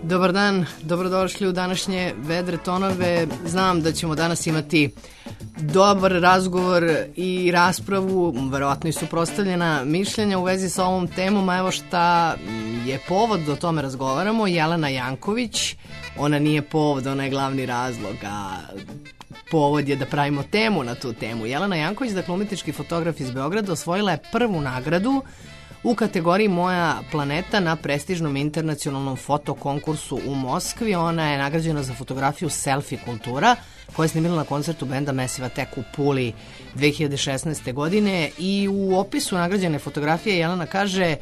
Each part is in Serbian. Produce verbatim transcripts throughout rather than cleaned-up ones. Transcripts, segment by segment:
Dobar dan, dobrodošli u današnje vedre tonove. Znam da ćemo danas imati dobar razgovor i raspravu, verovatno i suprotstavljena mišljenja u vezi sa ovom temom, a evo šta je povod da o tome razgovaramo. Jelena Janković, ona nije povod, ona je glavni razlog, a povod je da pravimo temu na tu temu. Jelena Janković, dakle umetnički fotograf iz Beograda, osvojila je prvu nagradu u kategoriji Moja planeta na prestižnom internacionalnom fotokonkursu u Moskvi. Ona je nagrađena za fotografiju Selfie kultura, koja je snimila na koncertu benda Massive Attack u Puli dve hiljade šesnaeste. godine i u opisu nagrađene fotografije Jelena kaže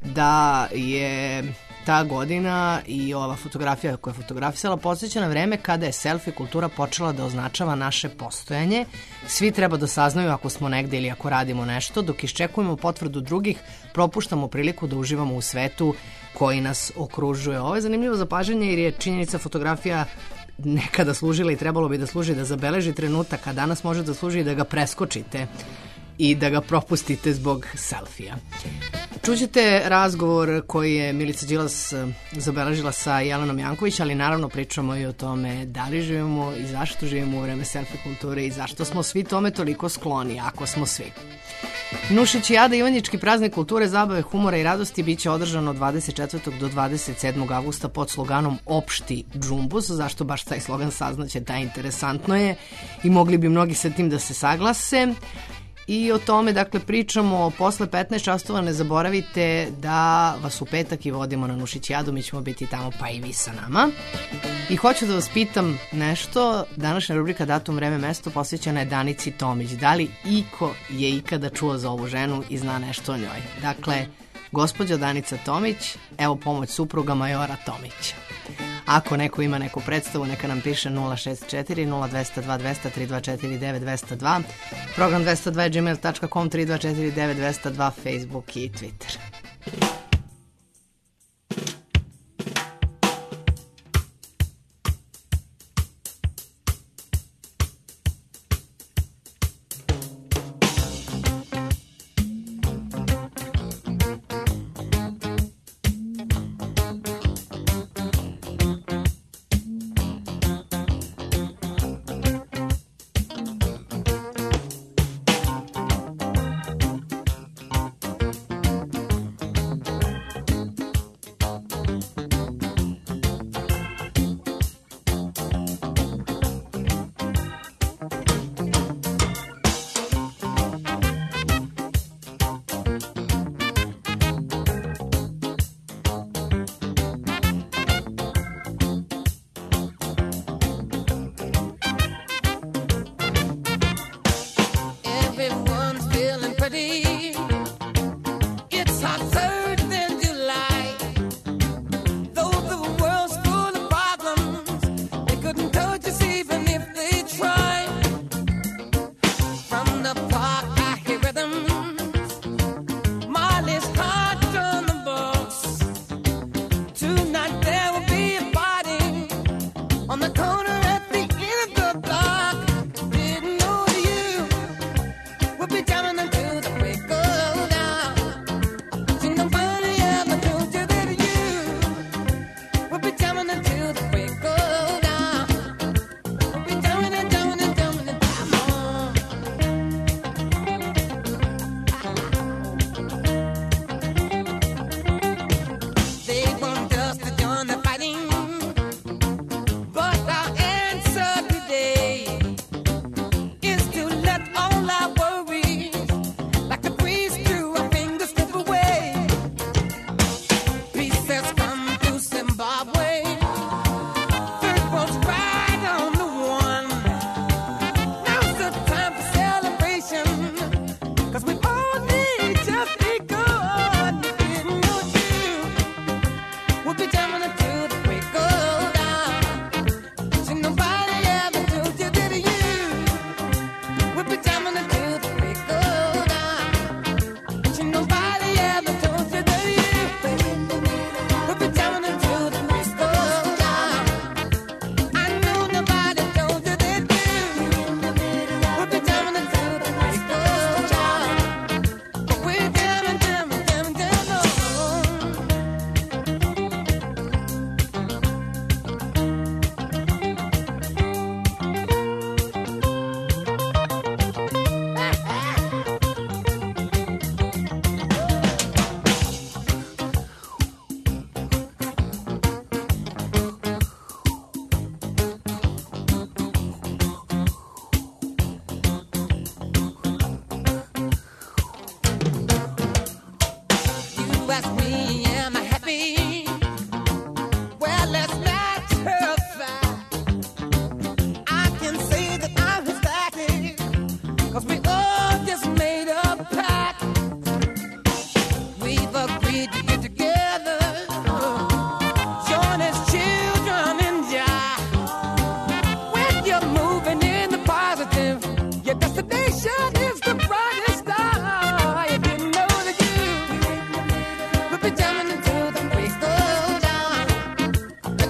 da je ta godina i ova fotografija koja je fotografisala podsjeća na vreme kada je selfie kultura počela da označava naše postojanje. Svi treba da saznaju ako smo negde ili ako radimo nešto, dok iščekujemo potvrdu drugih, propuštamo priliku da uživamo u svetu koji nas okružuje. Ovo je zanimljivo zapažanje jer je činjenica fotografija nekada služila i trebalo bi da služi da zabeleži trenutak, a danas može da služi da ga preskočite i da ga propustite zbog selfija. Čućete razgovor koji je Milica Đilas zabeležila sa Jelenom Janković, ali naravno pričamo i o tome da li živimo i zašto živimo u vreme selfie kulture i zašto smo svi tome toliko skloni, ako smo svi. Nušić i Ada Ivanjički praznik kulture, zabave, humora i radosti biće održan od dvadeset četvrtog do dvadeset sedmog avgusta pod sloganom Opšti džumbus. Zašto baš taj slogan saznaće, da interesantno je i mogli bi mnogi sa tim da se saglase. I o tome, dakle, pričamo posle petnaest časova. Ne zaboravite da vas u petak i vodimo na Nušić i Adu, mi ćemo biti tamo, pa i vi sa nama. I hoću da vas pitam nešto. Današnja rubrika Datum, vreme, mesto posvećena je Danici Tomić. Da li iko je ikada čuo za ovu ženu i zna nešto o njoj? Dakle, gospođa Danica Tomić, evo pomoć supruga majora Tomića. Ako neko ima neku predstavu, neka nam piše nula šest četiri nula dva nula dva dva tri dva četiri devet dva nula dva, program dvesta dva gmail tačka com, tri dva četiri devet dva nula dva, Facebook i Twitter.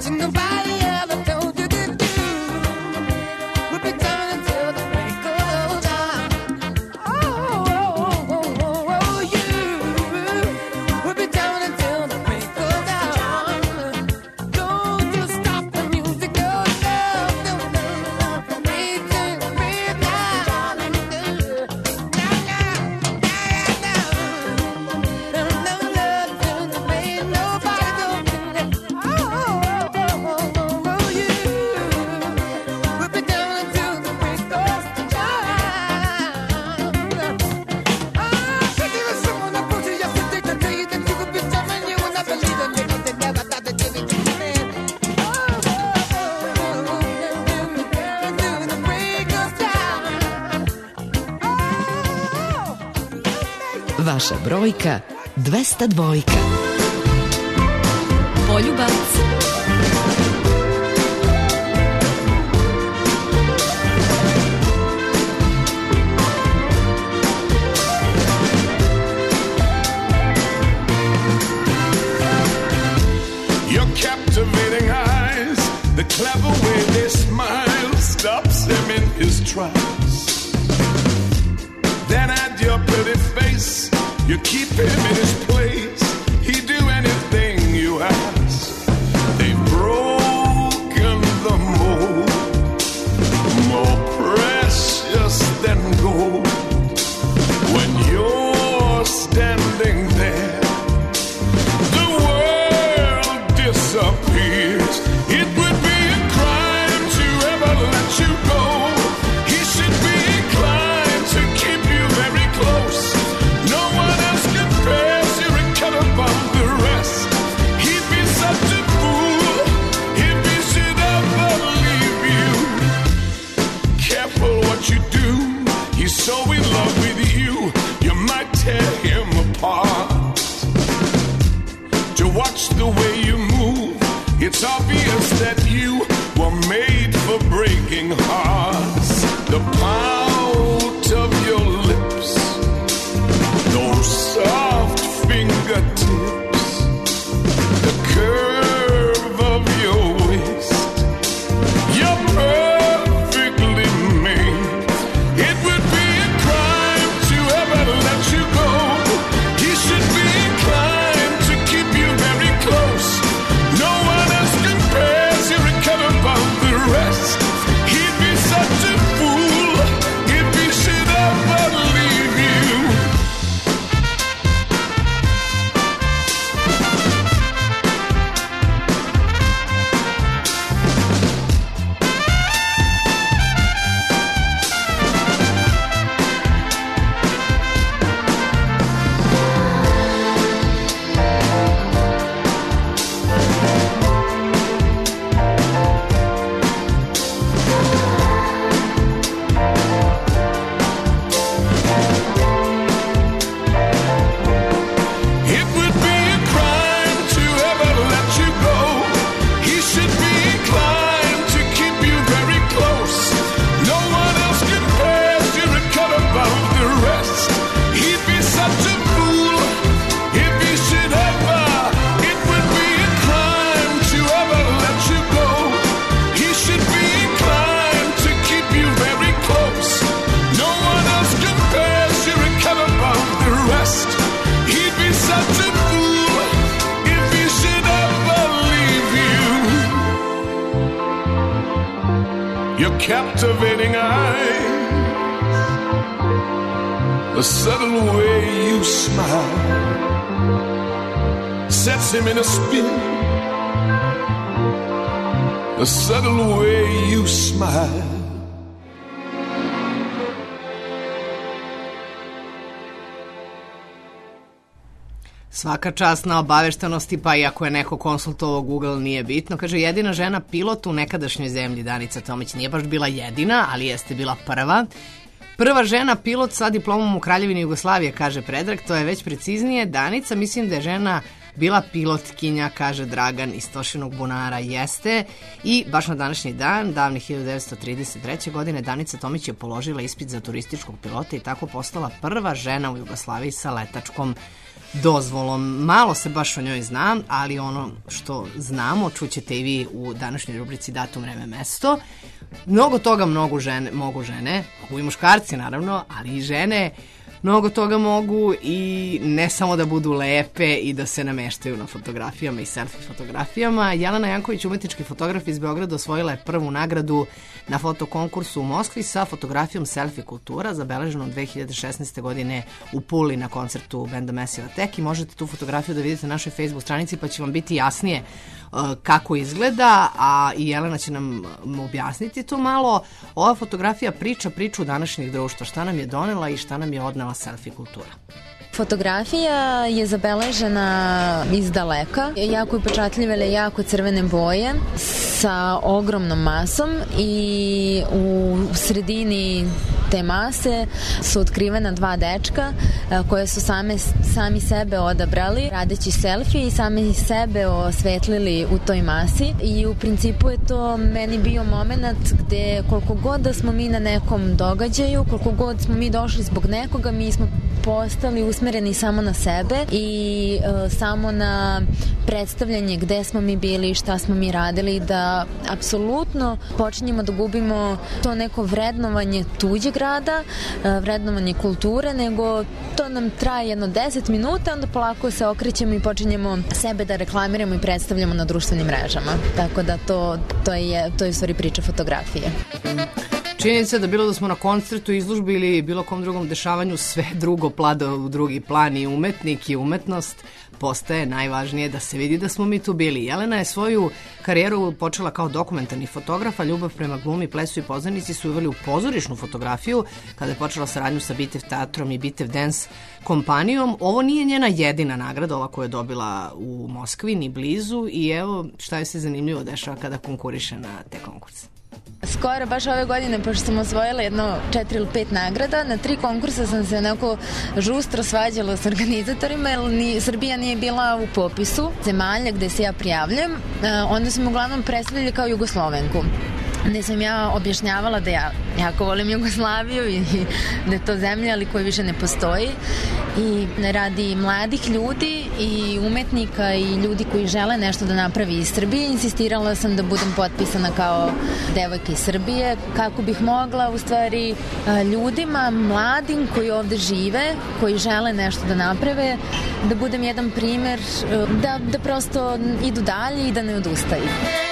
Vaša brojka dvesta dvojka. Poljubac. Your captivating eyes, the clever way they smile stops him in his tracks. Then at your pretty face, you keep him in his place. He'd do anything you ask. They've broken the mold, more precious than gold. When you're standing there, the world disappears. It would be a crime to ever let you go. He should be inclined to keep you very close. No one else compares. You're a cut above the rest. He'd be such a fool if he should ever leave you. Careful what you do. He's so in love with you, you might tear him apart. To watch the way you move, it's obvious that you were made for breaking hearts. The pout of your lips, those soft fingertips, the curve of your waist, you're perfectly made. It would be a crime to ever let you go. He should be inclined to keep you very close. No one else compares. You're a cut above the rest. He'd be such a fool if he should ever leave you. It would be a crime to ever let you go. He should be inclined to keep you very close. No one else compares. You're a cut above the rest. He'd be such a fool if he should ever. It would be a crime to ever let you go. He should be inclined to keep you very close. No one else compares. You're a cut above the rest. He'd be such a fool if he should ever leave you. Your captivating eyes, the subtle way you smile, sets him in a spin. The subtle way you smile. Svaka čast na obaveštenosti, pa i ako je neko konsultovao Google, nije bitno. Kaže, jedina žena pilot u nekadašnjoj zemlji, Danica Tomić, nije baš bila jedina, ali jeste bila prva. Prva žena pilot sa diplomom u Kraljevini Jugoslavije, kaže Predrag, to je već preciznije. Danica, mislim da je žena bila pilotkinja, kaže Dragan iz Tošinog bunara, jeste. I baš na današnji dan, davne hiljadu devetsto trideset treće. godine, Danica Tomić je položila ispit za turističkog pilota i tako postala prva žena u Jugoslaviji sa letačkom dozvolom. Malo se baš o njoj zna, ali ono što znamo čućete i vi u današnjoj rubrici Datum, vreme, mesto. Mnogo toga mnogo žene, mogu žene, mogu i muškarci naravno, ali i žene mnogo toga mogu i ne samo da budu lepe i da se nameštaju na fotografijama i selfie fotografijama. Jelena Janković, umetnički fotograf iz Beograda, osvojila je prvu nagradu na fotokonkursu u Moskvi sa fotografijom Selfie kultura, zabeleženom dve hiljade šesnaeste. godine u Puli na koncertu benda Massive Attack, i možete tu fotografiju da vidite na našoj Facebook stranici, pa će vam biti jasnije uh, kako izgleda, a i Jelena će nam objasniti to malo. Ova fotografija priča priču današnjeg društva, šta nam je donela i šta nam je odnela selfie kultura. Fotografija je zabeležena iz daleka, jako upečatljive, jako crvene boje sa ogromnom masom, i u sredini te mase su otkrivena dva dečka koje su same, sami sebe odabrali radeći selfie i sami sebe osvetlili u toj masi, i u principu je to meni bio moment gde koliko god da smo mi na nekom događaju, koliko god smo mi došli zbog nekoga, mi smo postali usmereni samo na sebe i e, samo na predstavljanje gde smo mi bili, šta smo mi radili, da apsolutno počinjemo da gubimo to neko vrednovanje tuđeg rada, e, vrednovanje kulture, nego to nam traje jedno deset minuta, onda polako se okrećemo i počinjemo sebe da reklamiramo i predstavljamo na društvenim mrežama. Tako da to, to, je, to je u stvari priča fotografije. Činjenica da bilo da smo na koncertu, izložbi ili bilo kom drugom dešavanju, sve drugo pada u drugi plan, i umetnik i umetnost postaje najvažnije da se vidi da smo mi tu bili. Jelena je svoju karijeru počela kao dokumentarni fotograf, a ljubav prema glumi, plesu i pozornici su uveli u pozorišnu fotografiju kada je počela saradnju sa Bitev teatrom i Bitev dance kompanijom. Ovo nije njena jedina nagrada, ova koju je dobila u Moskvi, ni blizu, i evo šta je se zanimljivo dešava kada konkuriše na te konkurse. Skoro, baš ove godine, pošto sam osvojila jedno četiri ili pet nagrada, na tri konkursa sam se onako žustro svađala s organizatorima, jer ni, Srbija nije bila u popisu zemalja gde se ja prijavljam. Onda sam uglavnom predstavljali kao Jugoslovenku, gde sam ja objašnjavala da ja jako volim Jugoslaviju i da je to zemlja, ali koja više ne postoji. I radi mladih ljudi i umetnika i ljudi koji žele nešto da napravi iz Srbije, insistirala sam da budem potpisana kao devojka iz Srbije, kako bih mogla u stvari ljudima, mladim koji ovde žive, koji žele nešto da naprave, da budem jedan primer, da, da prosto idu dalje i da ne odustaju.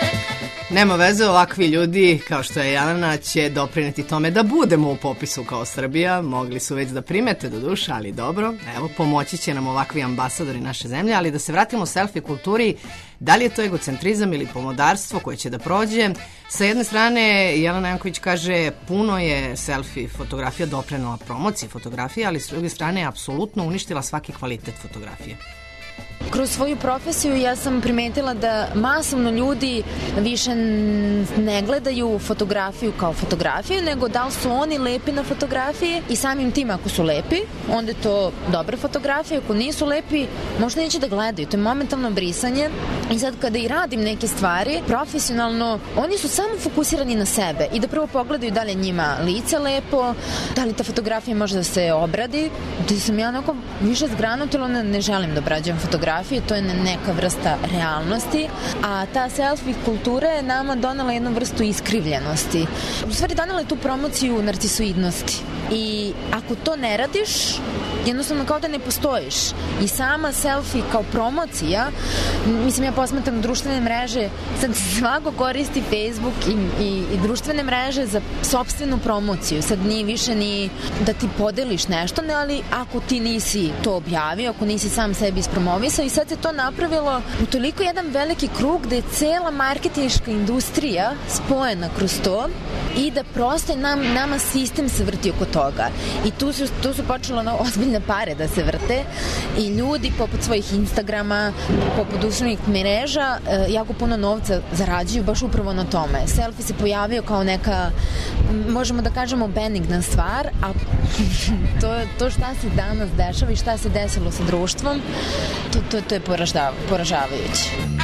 Nema veze, ovakvi ljudi kao što je Jelena će doprineti tome da budemo u popisu kao Srbija. Mogli su već da primete do duša, ali dobro, evo, pomoći će nam ovakvi ambasadori naše zemlje. Ali da se vratimo selfie kulturi, da li je to egocentrizam ili pomodarstvo koje će da prođe? Sa jedne strane, Jelena Janković kaže puno je selfie fotografija doprinela promociji fotografije, ali s druge strane je apsolutno uništila svaki kvalitet fotografije. Kroz svoju profesiju ja sam primetila da masovno ljudi više ne gledaju fotografiju kao fotografiju, nego da li su oni lepi na fotografiji, i samim tim ako su lepi, onda je to dobra fotografija, ako nisu lepi, možda neće da gledaju. To je momentalno brisanje. I sad kada i radim neke stvari, profesionalno, oni su samo fokusirani na sebe i da prvo pogledaju da li je njima lice lepo, da li ta fotografija može da se obradi, da sam ja onako više zgranutila, ne, ne želim da obrađujem fotografije, to je neka vrsta realnosti, a ta selfie kultura je nama donela jednu vrstu iskrivljenosti. U stvari donela je tu promociju narcisoidnosti, i ako to ne radiš, jednostavno kao da ne postojiš. I sama selfie kao promocija, mislim, ja posmatram društvene mreže, sad svako koristi Facebook i, i, i društvene mreže za sopstvenu promociju. Sad nije više ni da ti podeliš nešto, ne, ali ako ti nisi to objavio, ako nisi sam sebi ispromovisao, i sad se to napravilo u toliko jedan veliki krug gde je cela marketinška industrija spojena kroz to i da prosto nam, nama sistem se vrti oko toga. I tu su, tu su počelo ono, ozbiljne pare da se vrte, i ljudi poput svojih Instagrama, poput društvenih mreža, jako puno novca zarađuju baš upravo na tome. Selfie se pojavio kao neka, možemo da kažemo, benigna stvar, a to, to šta se danas dešava i šta se desilo sa društvom, to, to, to je poražavajuće.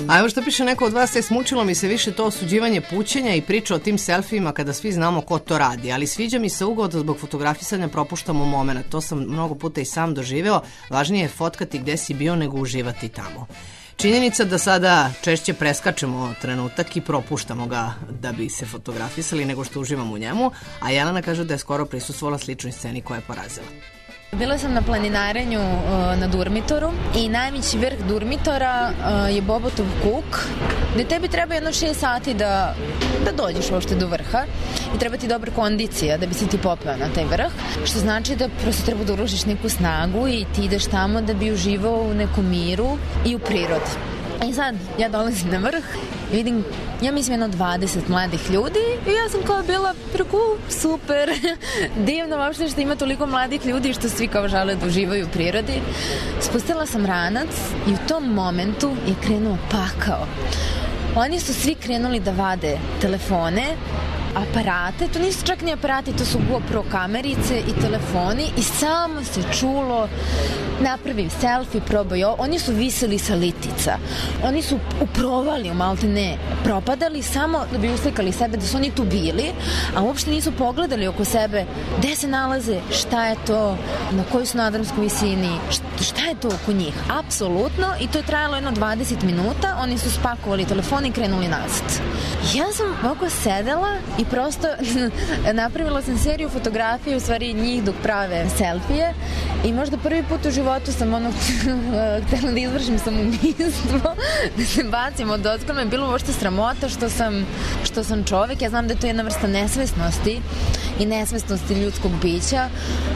A evo što piše neko od vas, je smučilo mi se više to osuđivanje pućenja i priča o tim selfijima kada svi znamo ko to radi, ali sviđa mi se ugao da zbog fotografisanja propuštamo moment. To sam mnogo puta i sam doživeo. Važnije je fotkati gde si bio nego uživati tamo. Činjenica da sada češće preskačemo trenutak i propuštamo ga da bi se fotografisali nego što uživamo u njemu, a Jelena kaže da je skoro prisustvovala sličnoj sceni koja je porazila. Bila sam na planinarenju uh, na Durmitoru i najveći vrh Durmitora uh, je Bobotov kuk, gde tebi treba jedno šest sati da, da dođeš uopšte do vrha i treba ti dobra kondicija da bi se ti popeo na taj vrh, što znači da prosto treba da uložiš neku snagu i ti ideš tamo da bi uživao u nekom miru i u prirodi. I sad, ja dolazim na vrh i vidim, ja mislim jedno dvadeset mladih ljudi i ja sam kao bila preko, super, divno uopšte što ima toliko mladih ljudi što svi kao žele da uživaju u prirodi. Spustila sam ranac i u tom momentu je krenuo pakao. Oni su svi krenuli da vade telefone, aparate, to nisu čak ni aparati, to su GoPro kamerice i telefoni i samo se čulo napravim selfie, probaj ovo. Oni su viseli sa litica. Oni su u provaliju, malte ne, propadali samo da bi uslikali sebe da su oni tu bili, a uopšte nisu pogledali oko sebe gde se nalaze, šta je to, na kojoj su nadmorskoj visini, šta je to oko njih. Apsolutno, i to je trajalo jedno dvadeset minuta, oni su spakovali telefon i krenuli nazad. Ja sam ovako sedela i prosto napravila sam seriju fotografije, u stvari njih dok prave selfije i možda prvi put u životu sam ono htela da izvršim samoubistvo, da se bacim od ozgo, me je bilo uopšte sramota što sam, što sam čovek. Ja znam da je to jedna vrsta nesvesnosti i nesvesnosti ljudskog bića,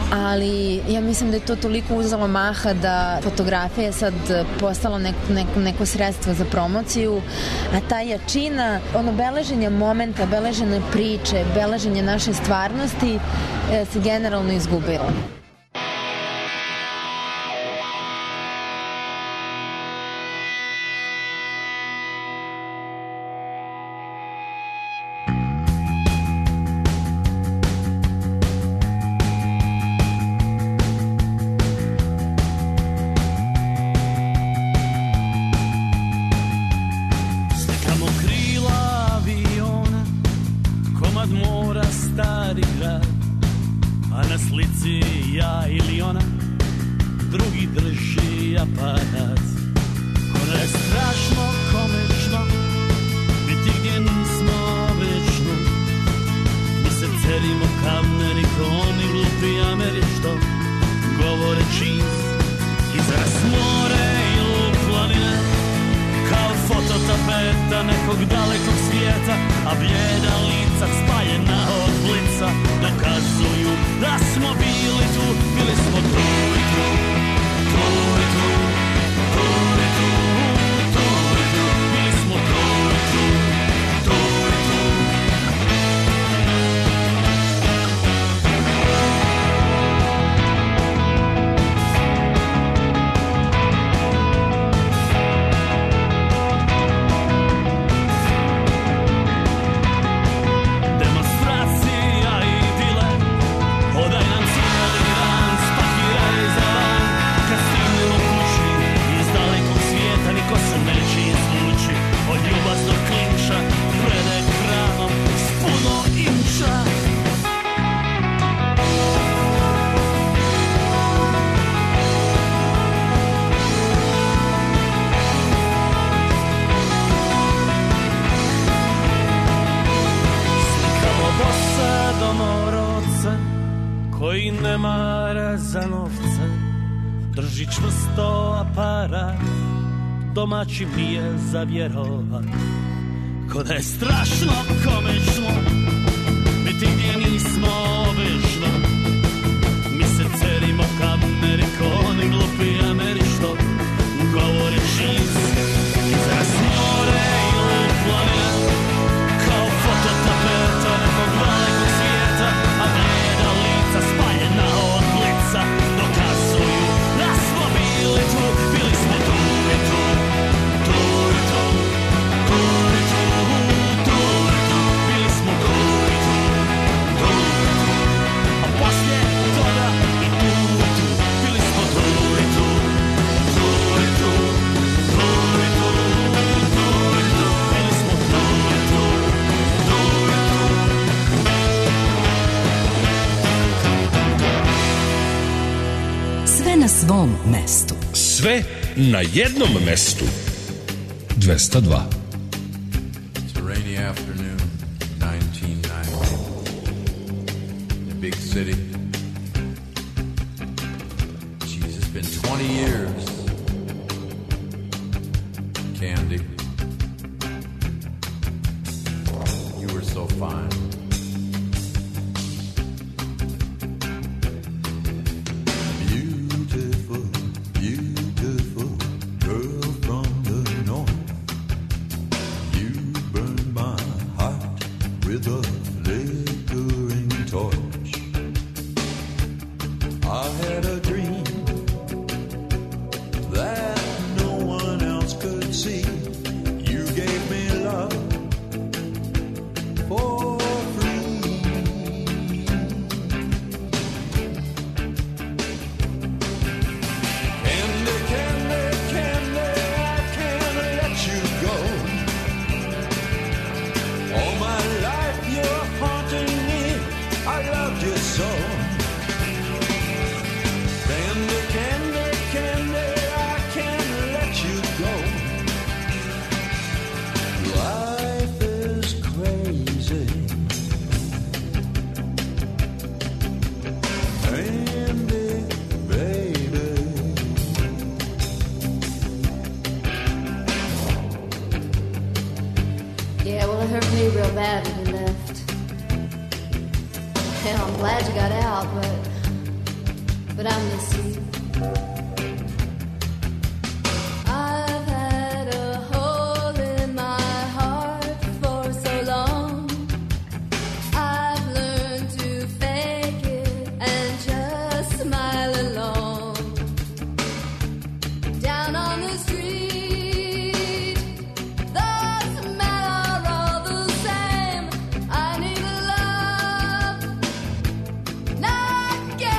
ali ja mislim da je to toliko uzelo maha da fotografija je sad postala neko, neko, neko sredstvo za promociju, a ta jačina, ono beleženja momenta, beleženja priče, beleženja naše stvarnosti se generalno izgubila. Domaći mi je za vjerovat, ko da je strašno komično biti gdje nismo obično. Mi se cerimo kameri ko oni glupi Ameri što govore čist izraz more ili planine, kao fototapeta nekog dalekog svijeta, a blijeda lica spaljena od blica dokazuju da smo bili tu, bili smo tu i tu. novom mestu. Sve na jednom mestu. dvesta dva. It's a rainy afternoon, nineteen ninety. In a big city. Jeez, it's been twenty years. Candy, you were so fine. Beautiful, beautiful girl from the north. You burned my heart with a flickering torch. I had a dream that no one else could see. You gave me love for free. Candy, candy, candy, I can't let you go. All my life you're haunting me. I loved you so. Candy, candy, candy, I can't let you go. Life is crazy. Candy, baby. Yeah, well, it hurt me real bad when you left. Hell, I'm glad you got out, but but I miss you. I've had a hole in my heart for so long. I've learned to fake it and just smile along. Down on the street, the smell are all the same. I need love, not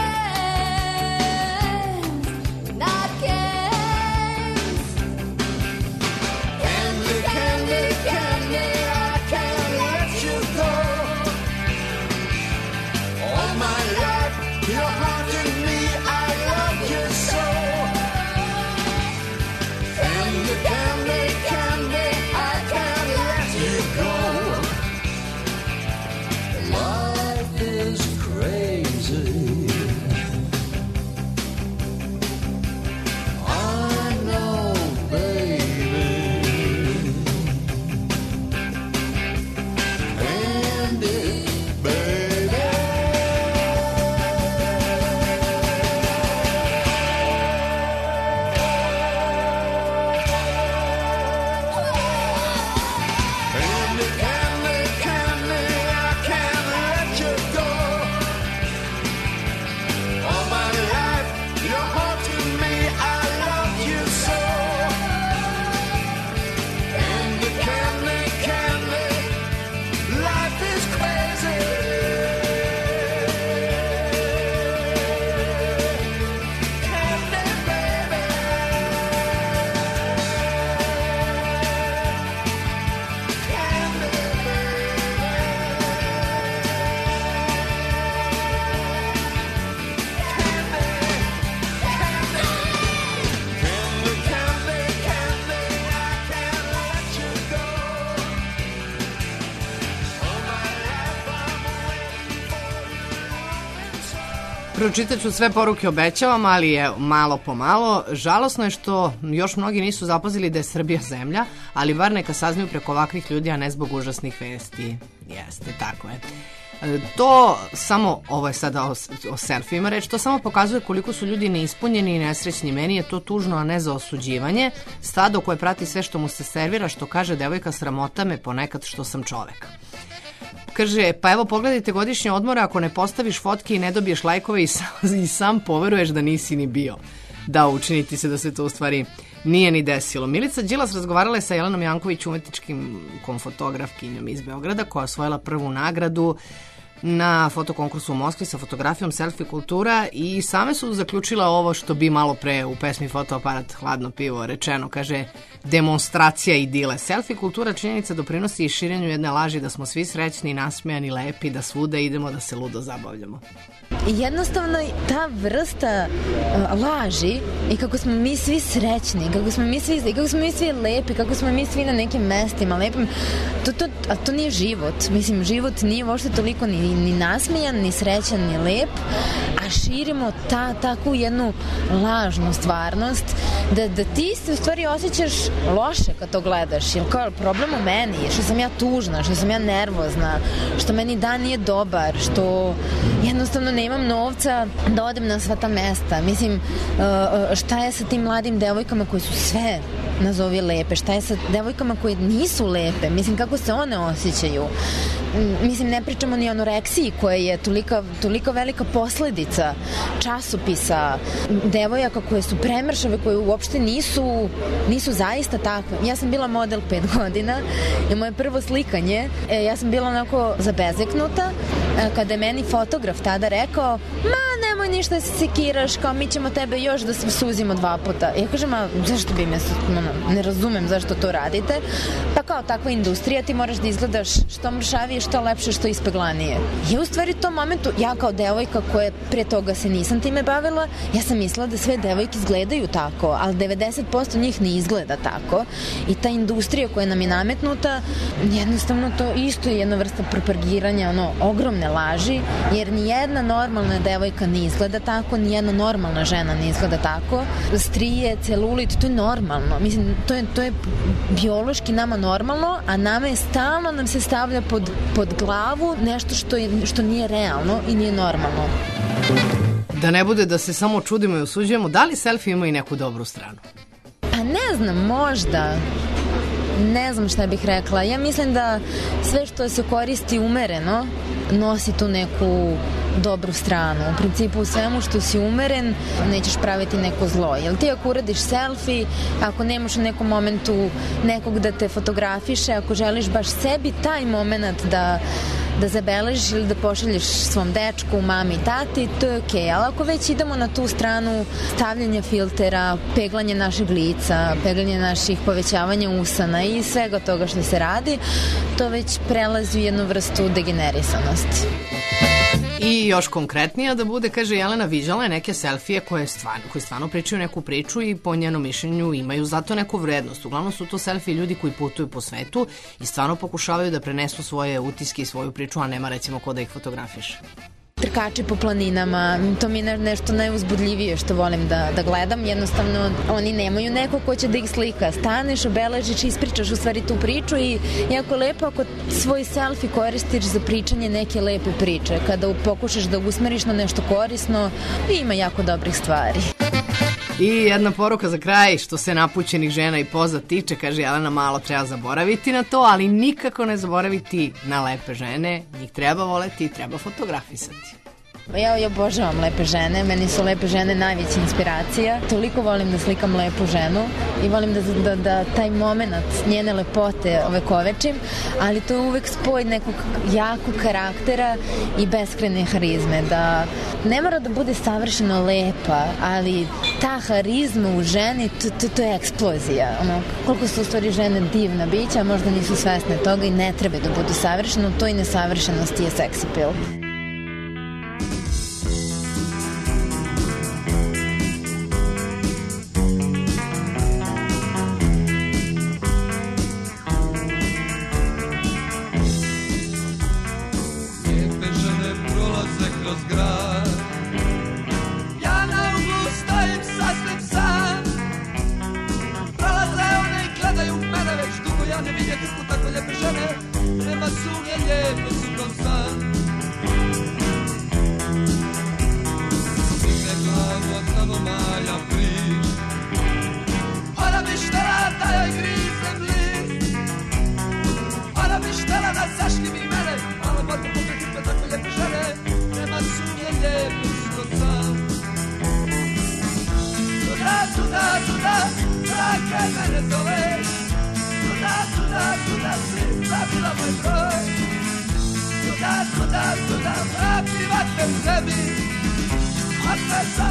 games, not games. Candy, candy, candy, I can't let you go. All my life you're haunting me. I love you so. Candy, candy, candy, I can't let you go. Life is crazy. I know, baby. Candy, baby. Candy, candy, candy, I can't let you go. All my life you're haunting me. I love you so. Candy, candy, candy, life is crazy. Candy, baby. Candy, Candy, candy, candy, I can't let you go. All my life I'm waiting for you. Pročitat ću sve poruke, obećavam, ali je malo po malo. Žalosno je što još mnogi nisu zapazili da je Srbija zemlja, ali bar neka saznaju preko ovakvih ljudi, a ne zbog užasnih vesti. Jeste, tako je. E, To samo, ovo je sada o, o selfijima reč, to samo pokazuje koliko su ljudi neispunjeni i nesrećni. Meni je to tužno, a ne za osuđivanje. Stado koje prati sve što mu se servira, što kaže devojka, sramota me ponekad što sam čovek. Kaže, pa evo pogledajte godišnje odmore, ako ne postaviš fotke i ne dobiješ lajkove i sam, i sam poveruješ da nisi ni bio. Da, učiniti se da se to u stvari nije ni desilo. Milica Đilas razgovarala je sa Jelenom Janković, umetničkim fotografkinjom iz Beograda, koja je osvojila prvu nagradu na fotokonkursu u Moskvi sa fotografijom Selfie kultura i same su zaključila ovo što bi malo pre u pesmi Fotoaparat hladno pivo rečeno, kaže demonstracija idile. Selfie kultura činjenica doprinosi i širenju jedne laži da smo svi srećni, nasmejani, lepi, da svuda idemo da se ludo zabavljamo. Jednostavno ta vrsta uh, laži i kako smo mi svi srećni, kako smo mi svi, kako smo mi svi lepi, kako smo mi svi na nekim mestima lepim, to, to, a to nije život. Mislim, život nije uopšte toliko ni, ni nasmejan, ni srećan, ni lep, a širimo ta, takvu jednu lažnu stvarnost da, da ti se u stvari osjećaš loše kad to gledaš, jer kao problem u meni je što sam ja tužna, što sam ja nervozna, što meni dan nije dobar, što jednostavno nemam novca da odem na sva ta mesta. Mislim, šta je sa tim mladim devojkama koje su sve nazovi lepe, šta je sa devojkama koje nisu lepe, mislim kako se one osjećaju. Mislim, ne pričamo ni o anoreksiji koja je tolika, tolika velika posledica časopisa, devojaka koje su premršave, koje uopšte nisu, nisu zaista takve. Ja sam bila model pet godina i moje prvo slikanje, ja sam bila onako zabezeknuta kada je meni fotograf tada rekao, ma nemoj ništa da se sekiraš, kao mi ćemo tebe još da se suzimo dva puta. Ja kažem, a zašto bi me, ne razumem zašto to radite, pa kao takva industrija ti moraš da izgledaš što mršavije, što lepše, što ispeglanije. I u stvari u tom momentu, ja kao devojka koja pre toga se nisam time bavila, ja sam mislila da sve devojke izgledaju tako, ali devedeset posto njih ne izgleda tako i ta industrija koja nam je nametnuta, jednostavno to isto je jedna vrsta propagiranja, ono, ogromne laži, jer nijedna normalna devojka ne izgleda tako, nijedna normalna žena ne izgleda tako. Strije, celulit, to je normalno. Mislim, to je, to je biološki nama normalno, a nama je stalno nam se stavlja pod, pod glavu nešto što, je, što nije realno i nije normalno. Da ne bude da se samo čudimo i osuđujemo, da li selfie ima i neku dobru stranu? Pa ne znam, možda. Ne znam šta bih rekla. Ja mislim da sve što se koristi umereno nosi tu neku dobru stranu. U principu u svemu što si umeren nećeš praviti neko zlo. Jel ti ako uradiš selfie, ako nemaš u nekom momentu nekog da te fotografiše, ako želiš baš sebi taj moment da da zabeležiš ili da pošalješ svom dečku, mami, tati, to je okej. Okay. Ali ako već idemo na tu stranu stavljanja filtera, peglanje našeg lica, peglanje naših povećavanja usana i svega toga što se radi, to već prelazi u jednu vrstu degenerisanosti. I još konkretnija da bude, kaže Jelena, viđala je neke selfije koje stvarno, koje stvarno pričaju neku priču i po njenom mišljenju imaju zato neku vrednost. Uglavnom su to selfie ljudi koji putuju po svetu i stvarno pokušavaju da prenesu svoje utiske i svoju priču, a nema recimo ko da ih fotografiše. Trkači po planinama, to mi je nešto najuzbudljivije što volim da, da gledam. Jednostavno, oni nemaju neko ko će da ih slika. Staneš, obeležiš, ispričaš u stvari tu priču i jako lepo ako svoj selfie koristiš za pričanje neke lepe priče. Kada pokušaš da usmeriš na nešto korisno, ima jako dobrih stvari. I jedna poruka za kraj, što se napućenih žena i poza tiče, kaže Jelena, malo treba zaboraviti na to, ali nikako ne zaboraviti na lepe žene, njih treba voleti i treba fotografisati. Ja, ja obožavam lepe žene, meni su lepe žene najveća inspiracija. Toliko volim da slikam lepu ženu i volim da, da, da taj moment njene lepote ovekovečim, ali to je uvek spoj nekog jakog karaktera i beskrajne harizme. Da ne mora da bude savršeno lepa, ali ta harizma u ženi, to, to, to je eksplozija. Ono, koliko su u stvari žene divna bića, možda nisu svesne toga i ne treba da budu savršeno, to i nesavršenost je sex appeal. Toda, toda,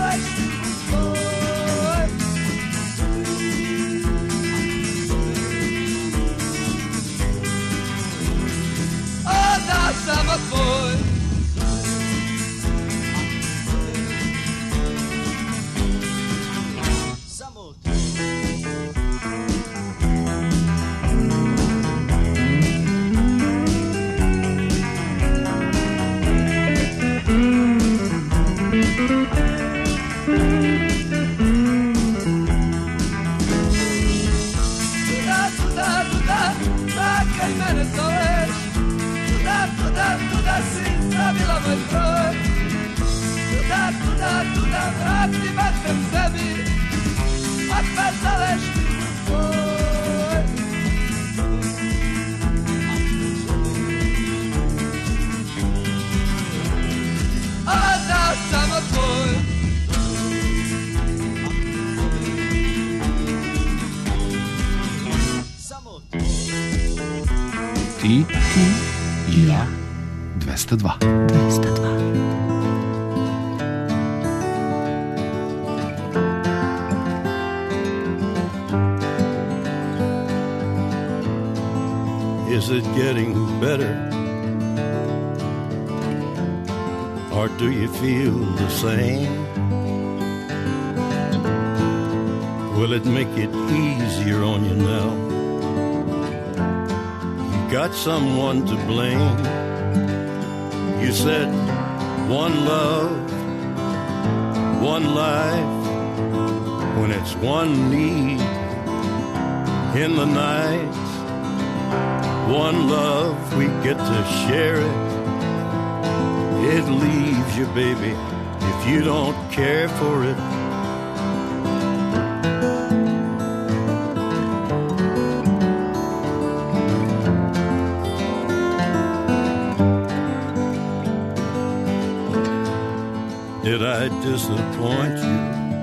Samo tvoj Samo Tuda, tuda, tuda, tak kaj mene zoveš Tuda, tuda si stavila moj broj Tuda, tuda, tuda, vrati vatem sebi Ak me zoveš ti tvoj A da samo tvoj Samo tvoj Ti, ti i ja. dvesta dva. dvesta dva. Is it getting better? Or do you feel the same? Will it make it easier on you now? Got someone to blame. You said one love, one life, when it's one need in the night. One love, we get to share it. It leaves you, baby, if you don't care for it. Did I disappoint you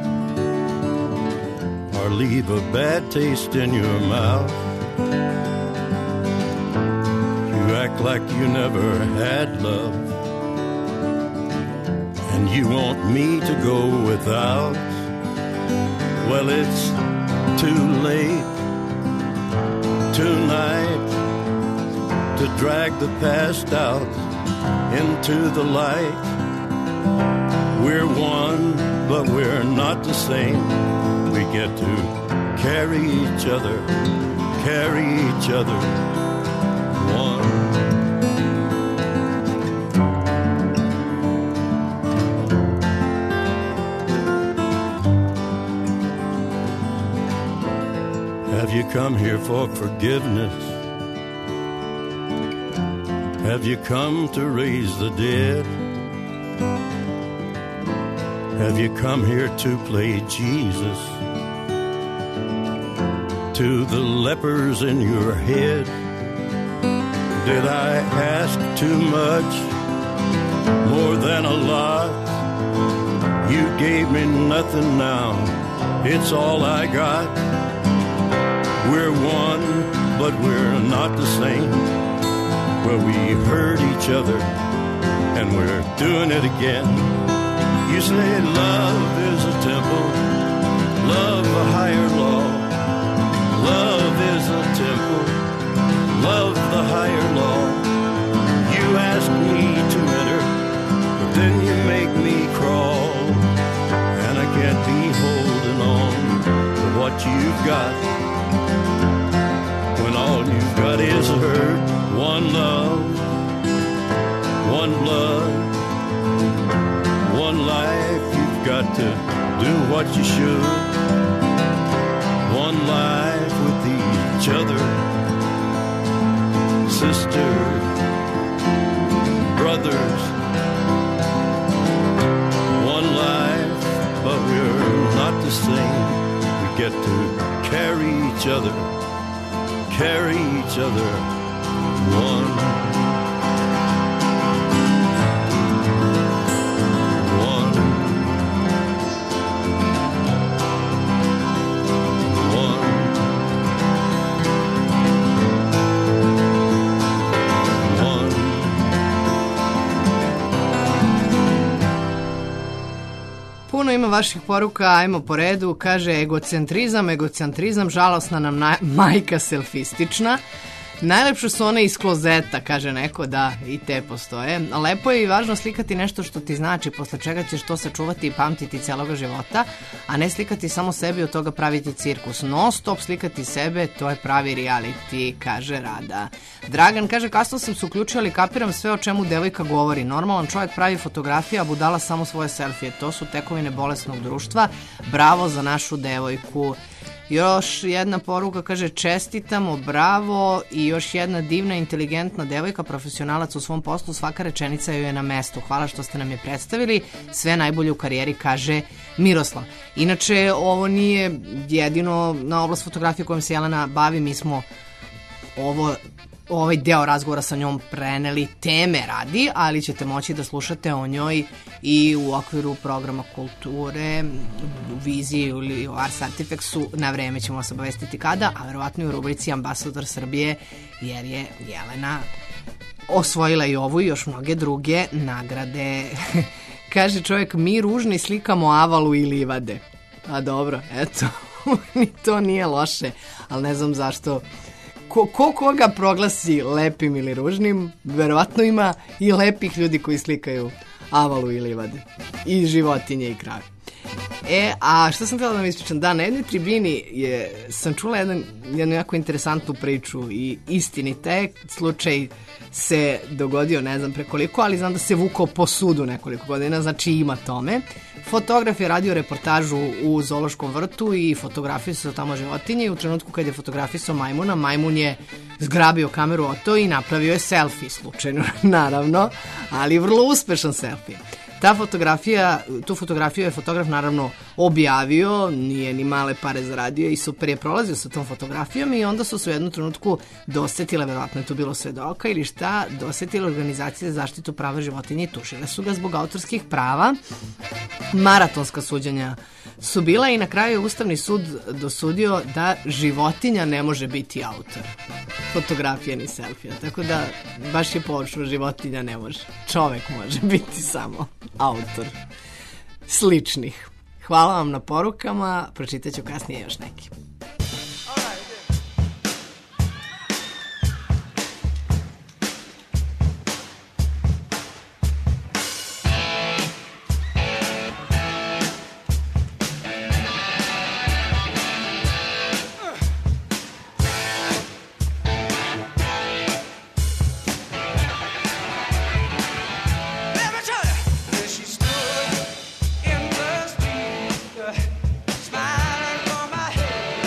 or leave a bad taste in your mouth? You act like you never had love, and you want me to go without. Well, it's too late tonight to drag the past out into the light. We're one, but we're not the same. We get to carry each other, carry each other, one. Have you come here for forgiveness? Have you come to raise the dead? Have you come here to play Jesus to the lepers in your head? Did I ask too much, more than a lot? You gave me nothing now, it's all I got. We're one, but we're not the same. Well, we hurt each other, and we're doing it again. You say love is a temple, love a higher law. Love is a temple, love the higher law. You ask me to enter, but then you make me crawl. And I can't be holding on to what you've got, when all you've got is hurt. One love, one blood, one life. You've got to do what you should. One life with each other, sisters, brothers. One life, but we're not the same. We get to carry each other, carry each other, one. ima vaših poruka, ajmo po redu. Kaže, egocentrizam, egocentrizam, žalosna nam na, majka selfistična. Najlepše su one iz klozeta, kaže neko, da, i te postoje. Lepo je i važno slikati nešto što ti znači, posle čega ćeš to sačuvati i pamtiti celoga života, a ne slikati samo sebe i od toga praviti cirkus. Non stop slikati sebe, to je pravi reality, kaže Rada. Dragan kaže, kasno sam se uključio, ali kapiram sve o čemu devojka govori. Normalan čovjek pravi fotografije, a budala samo svoje selfije. To su tekovine bolesnog društva. Bravo za našu devojku. Još jedna poruka, kaže, čestitamo, bravo, i još jedna divna, inteligentna devojka, profesionalac u svom poslu, svaka rečenica joj je na mestu. Hvala što ste nam je predstavili, sve najbolje u karijeri, kaže Miroslav. Inače, ovo nije jedino na oblast fotografije kojom se Jelena bavi, mi smo ovo ovaj deo razgovora sa njom preneli teme radi, ali ćete moći da slušate o njoj i u okviru programa kulture, viziji ili u Ars Artifexu. Na vreme ćemo vas obavestiti kada, a verovatno i u rubrici Ambasador Srbije, jer je Jelena osvojila i ovu i još mnoge druge nagrade. Kaže čovjek, mi ružni slikamo avalu i livade. A dobro, eto, ni to nije loše, ali ne znam zašto. Ko, ko koga proglasi lepim ili ružnim, verovatno ima i lepih ljudi koji slikaju avalu i livade. I životinje i krave. E, a što sam htjela da vam ispričam? Da, na jednoj tribini je, sam čula jedan, jednu jako interesantnu priču i istinita je. Slučaj se dogodio, ne znam prekoliko, ali znam da se vukao po sudu nekoliko godina, znači ima tome. Fotograf je radio reportažu u zoološkom vrtu i fotografisao tamo životinje i u trenutku kad je fotografisao majmuna, majmun je zgrabio kameru o to i napravio je selfie, slučajno, naravno, ali vrlo uspešan selfie. Ta fotografija, tu fotografiju je fotograf naravno objavio, nije ni male pare zaradio i super je prolazio sa tom fotografijom i onda su se u jednom trenutku dosetile, verovatno je to bilo svedoka ili šta, dosetile organizacije za zaštitu prava životinja i tužile su ga zbog autorskih prava. Maratonska suđenja su bila i na kraju je Ustavni sud dosudio da životinja ne može biti autor fotografije ni selfija, tako da baš je površno, životinja ne može, čovek može biti samo autor sličnih. Hvala vam na porukama, pročitat ću kasnije još neki. Smiling from my head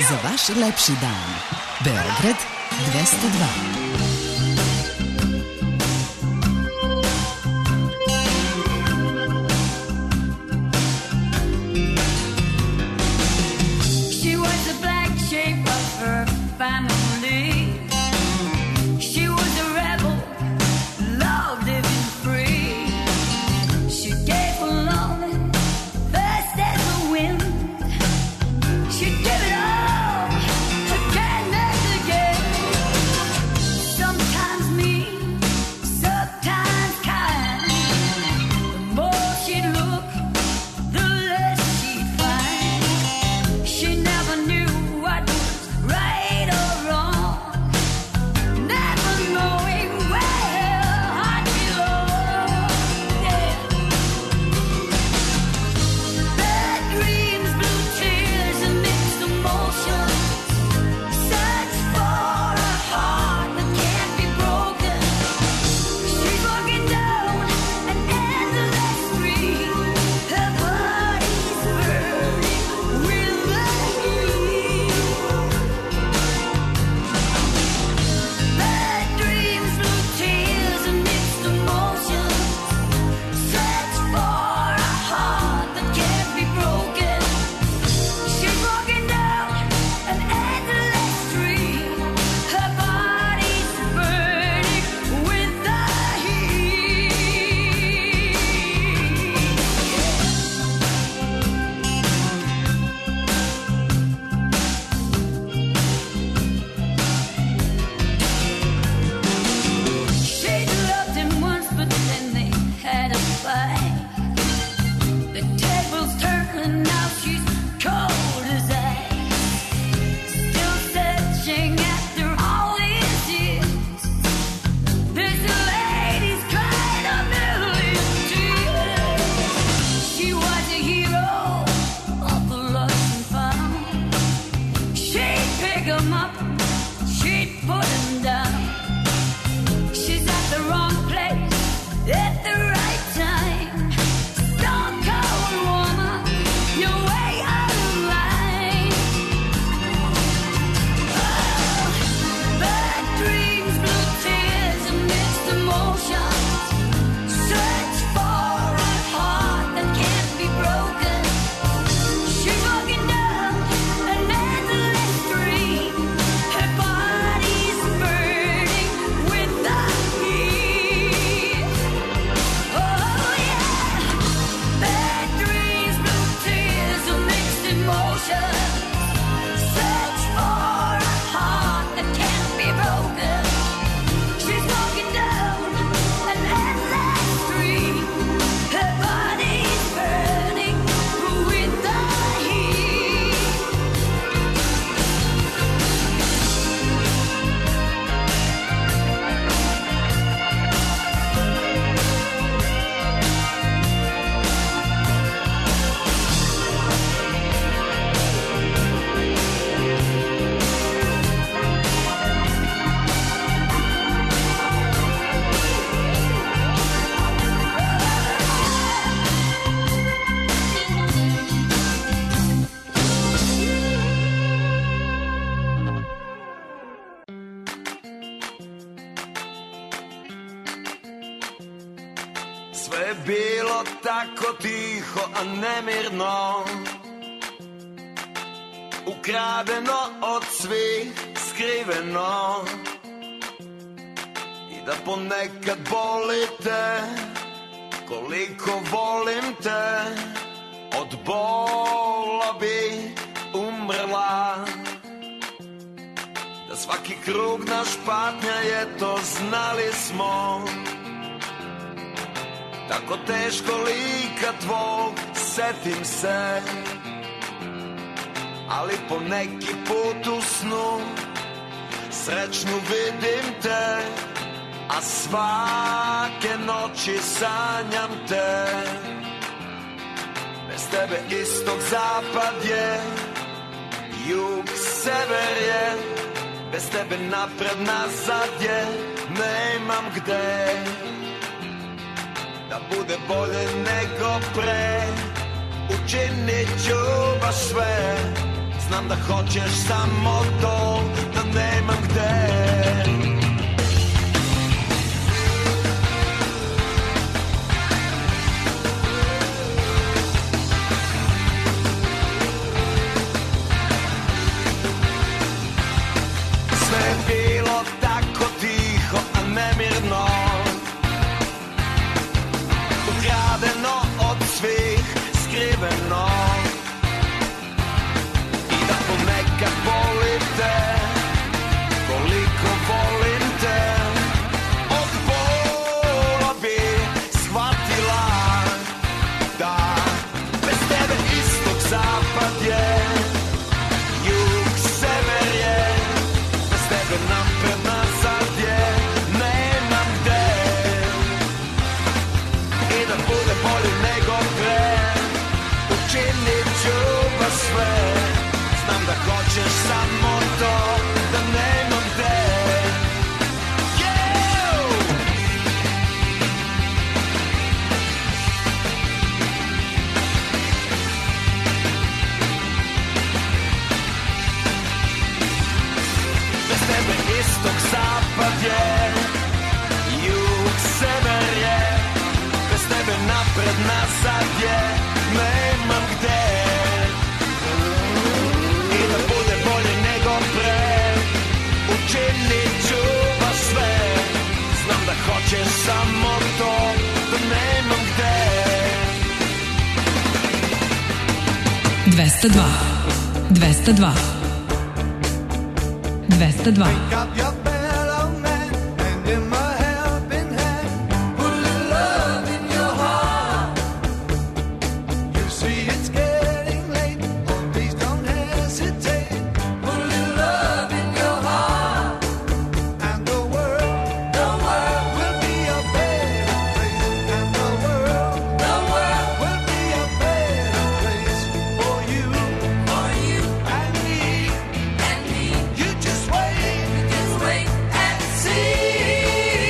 Za vaš lepši dan. Beograd dvesta dva. She was the black sheep of her family. She was a rebel, loved living free. She gave her love fast as the wind. She'd give it all again and again. Sometimes mean, sometimes kind. The more she'd look, the less she'd find. She never knew what was right or wrong, never knowing where her heart belonged. Yeah. Bad dreams, blue tears, and mixed emotions. Search for a heart that can't be broken. She's walking down an endless street. Her body's burning with the heat. Bad dreams, blue tears, and mixed emotions. Search for a heart that can't be broken. She's walking down an endless street. Her body's burning with the heat. She'd loved him once, but then they had a fight. The tables turned and now she's cold as ice. Still searching after all these years. This lady's cried a million tears. She was a hero of the lost and found. She'd pick him up, she'd put him down. She's at the wrong place at the right time. Stone cold woman, you're way out of line. Oh, bad dreams, blue tears, and mixed emotions. Search for a heart that can't be broken. She's walking down an endless street. Her body's burning with the heat. Oh yeah, bad dreams, blue tears, and mixed emotions. Search for a heart that can't be broken. She's walking down an endless street. Her body's burning with the heat. Sve je bilo tako tiho, a nemirno, ukradeno od svih, skriveno. I da ponekad boli te, koliko volim te, od bola bi umrla. Da svaki krug naš patnja je, to znali smo. Tako teško lika tvog setim se, ali po neki put u snu srećnu vidim te, a svake noći sanjam te. Bez tebe istok zapad je, jug sever je, bez tebe napred nazad je, nemam gde. Da bude bolje nego pre, učinit ću baš sve, znam da hoćeš samo to, da nemam gde. Sve je bilo tako tiho, a nemirno, ukradeno od svih, skriveno. I da ponekad volim te, koliko volim te, od bola bi shvatila da bez tebe istok zapad je, jug sever je, bez tebe napred nazad je, nemam gde. I da bude bolje nego pre, učinit ću baš sve, znam da hoćeš samo to, da nemam gde. Bez tebe istok zapad je, jug sever je, bez tebe napred nazad je, nemam gde. I da bude bolje nego pre, učinit ću baš sve, znam da hoćeš samo to, da nemam gde. dvesta dva. dvesta dva. dvesta dva. Just wait, just wait and see.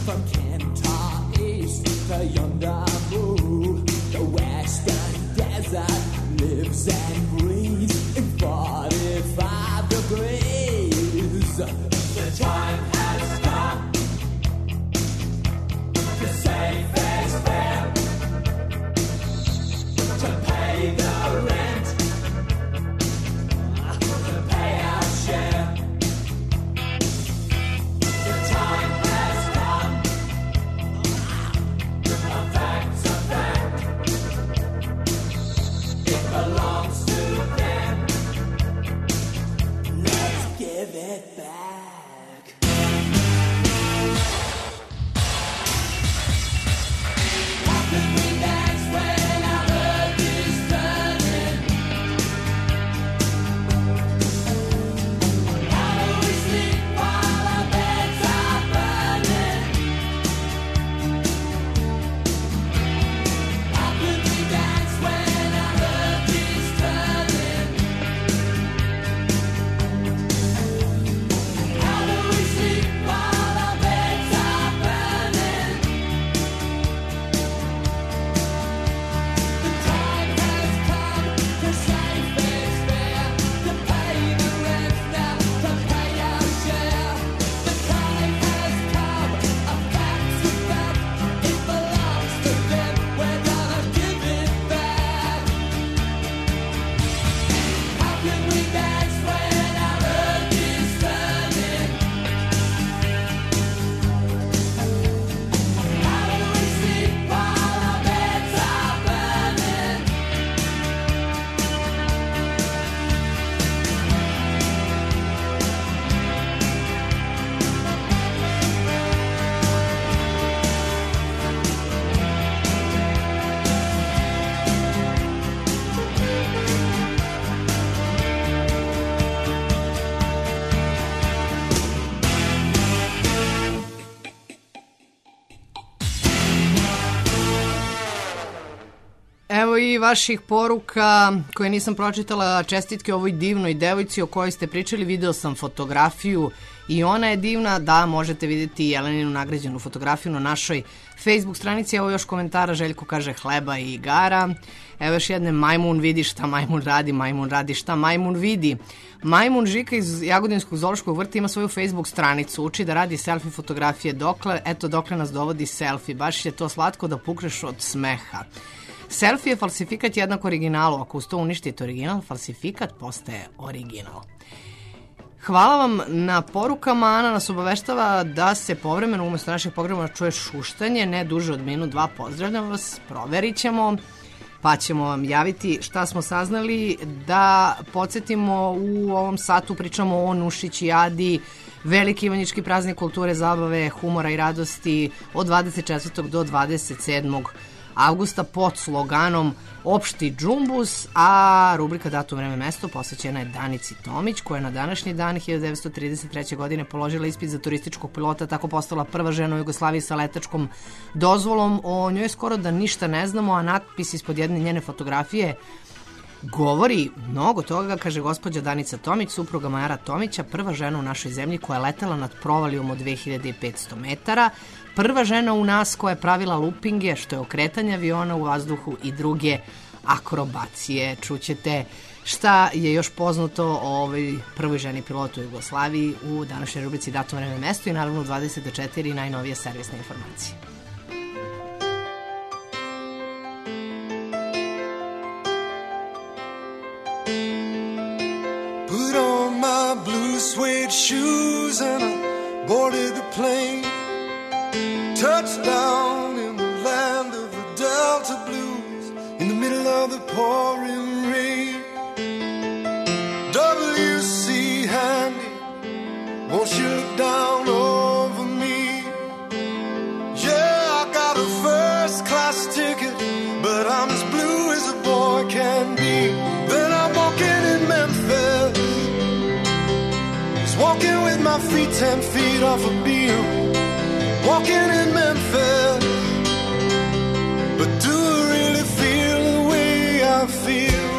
From Kentar East to Yondamu, the western desert lives and breathes in forty-five degrees. The time has come to say fair's fair, to pay the rent, to pay our share. The time has come, a fact's a fact, it belongs to them, let's give it back. Evo i vaših poruka koje nisam pročitala, čestitke ovoj divnoj devojci o kojoj ste pričali, video sam fotografiju i ona je divna, da, možete vidjeti Jeleninu nagrađenu fotografiju na našoj Facebook stranici. Evo još komentara, Željko kaže hleba i igara. Evo još jedne, majmun vidi šta majmun radi, majmun radi šta majmun vidi. Majmun Žika iz Jagodinskog zoološkog vrta ima svoju Facebook stranicu, uči da radi selfie fotografije, dokle, eto dokle nas dovodi selfie, baš je to slatko da pukneš od smeha. Selfie je falsifikat jednak originalu, ako uz to uništite original, falsifikat postaje original. Hvala vam na porukama. Ana nas obaveštava da se povremeno umjesto naših programa čuje šuštanje, ne duže od minut dva. Pozdravljam vas, proverit ćemo, pa ćemo vam javiti šta smo saznali. Da podsjetimo, u ovom satu pričamo o Nušićijadi, veliki ivanjički praznik kulture, zabave, humora i radosti od dvadeset četvrtog do dvadeset sedmog avgusta pod sloganom Opšti džumbus, a rubrika Datum, vreme, mesto posvećena je Danici Tomić, koja je na današnji dan hiljadu devetsto trideset treće. godine položila ispit za turističkog pilota, tako postala prva žena u Jugoslaviji sa letačkom dozvolom. O njoj skoro da ništa ne znamo, a natpis ispod jedne njene fotografije govori mnogo toga. Kaže gospođa Danica Tomić, supruga Majara Tomića, prva žena u našoj zemlji koja je letela nad provalijom od dve hiljade petsto metara, prva žena u nas koja je pravila lupinge, što je okretanje aviona u vazduhu i druge akrobacije. Čućete šta je još poznato o ovoj prvoj ženi pilotu u Jugoslaviji u današnjoj rubrici Datum, vreme, mesto i naravno u dvadeset do četiri najnovije servisne informacije. Put on my blue suede shoes and I boarded the plane. Touchdown in the land of the Delta Blues, in the middle of the pouring rain. W C Handy, won't you look down over me? Yeah, I got a first class ticket, but I'm as blue as a boy can be. Then I'm walking in Memphis, just walking with my feet ten feet off a beam. Walking in Memphis, but do I really feel the way I feel?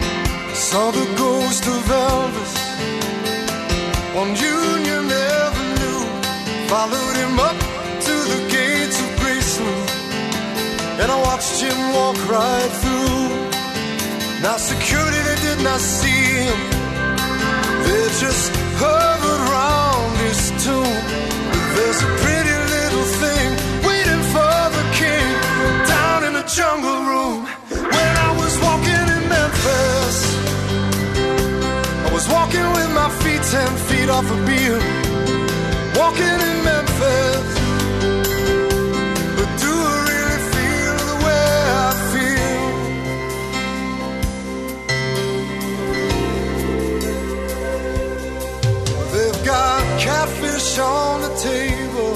Saw the ghost of Elvis on Union Avenue. Followed him up to the gates of Graceland, and I watched him walk right through. Now security, they did not see him, they just hovered round his tomb. But there's a pretty little thing waiting for the king down in the jungle room. When I was walking in Memphis, I was walking with my feet ten feet off a beam. Walking in Memphis, but do I really feel the way I feel? They've got catfish on the table,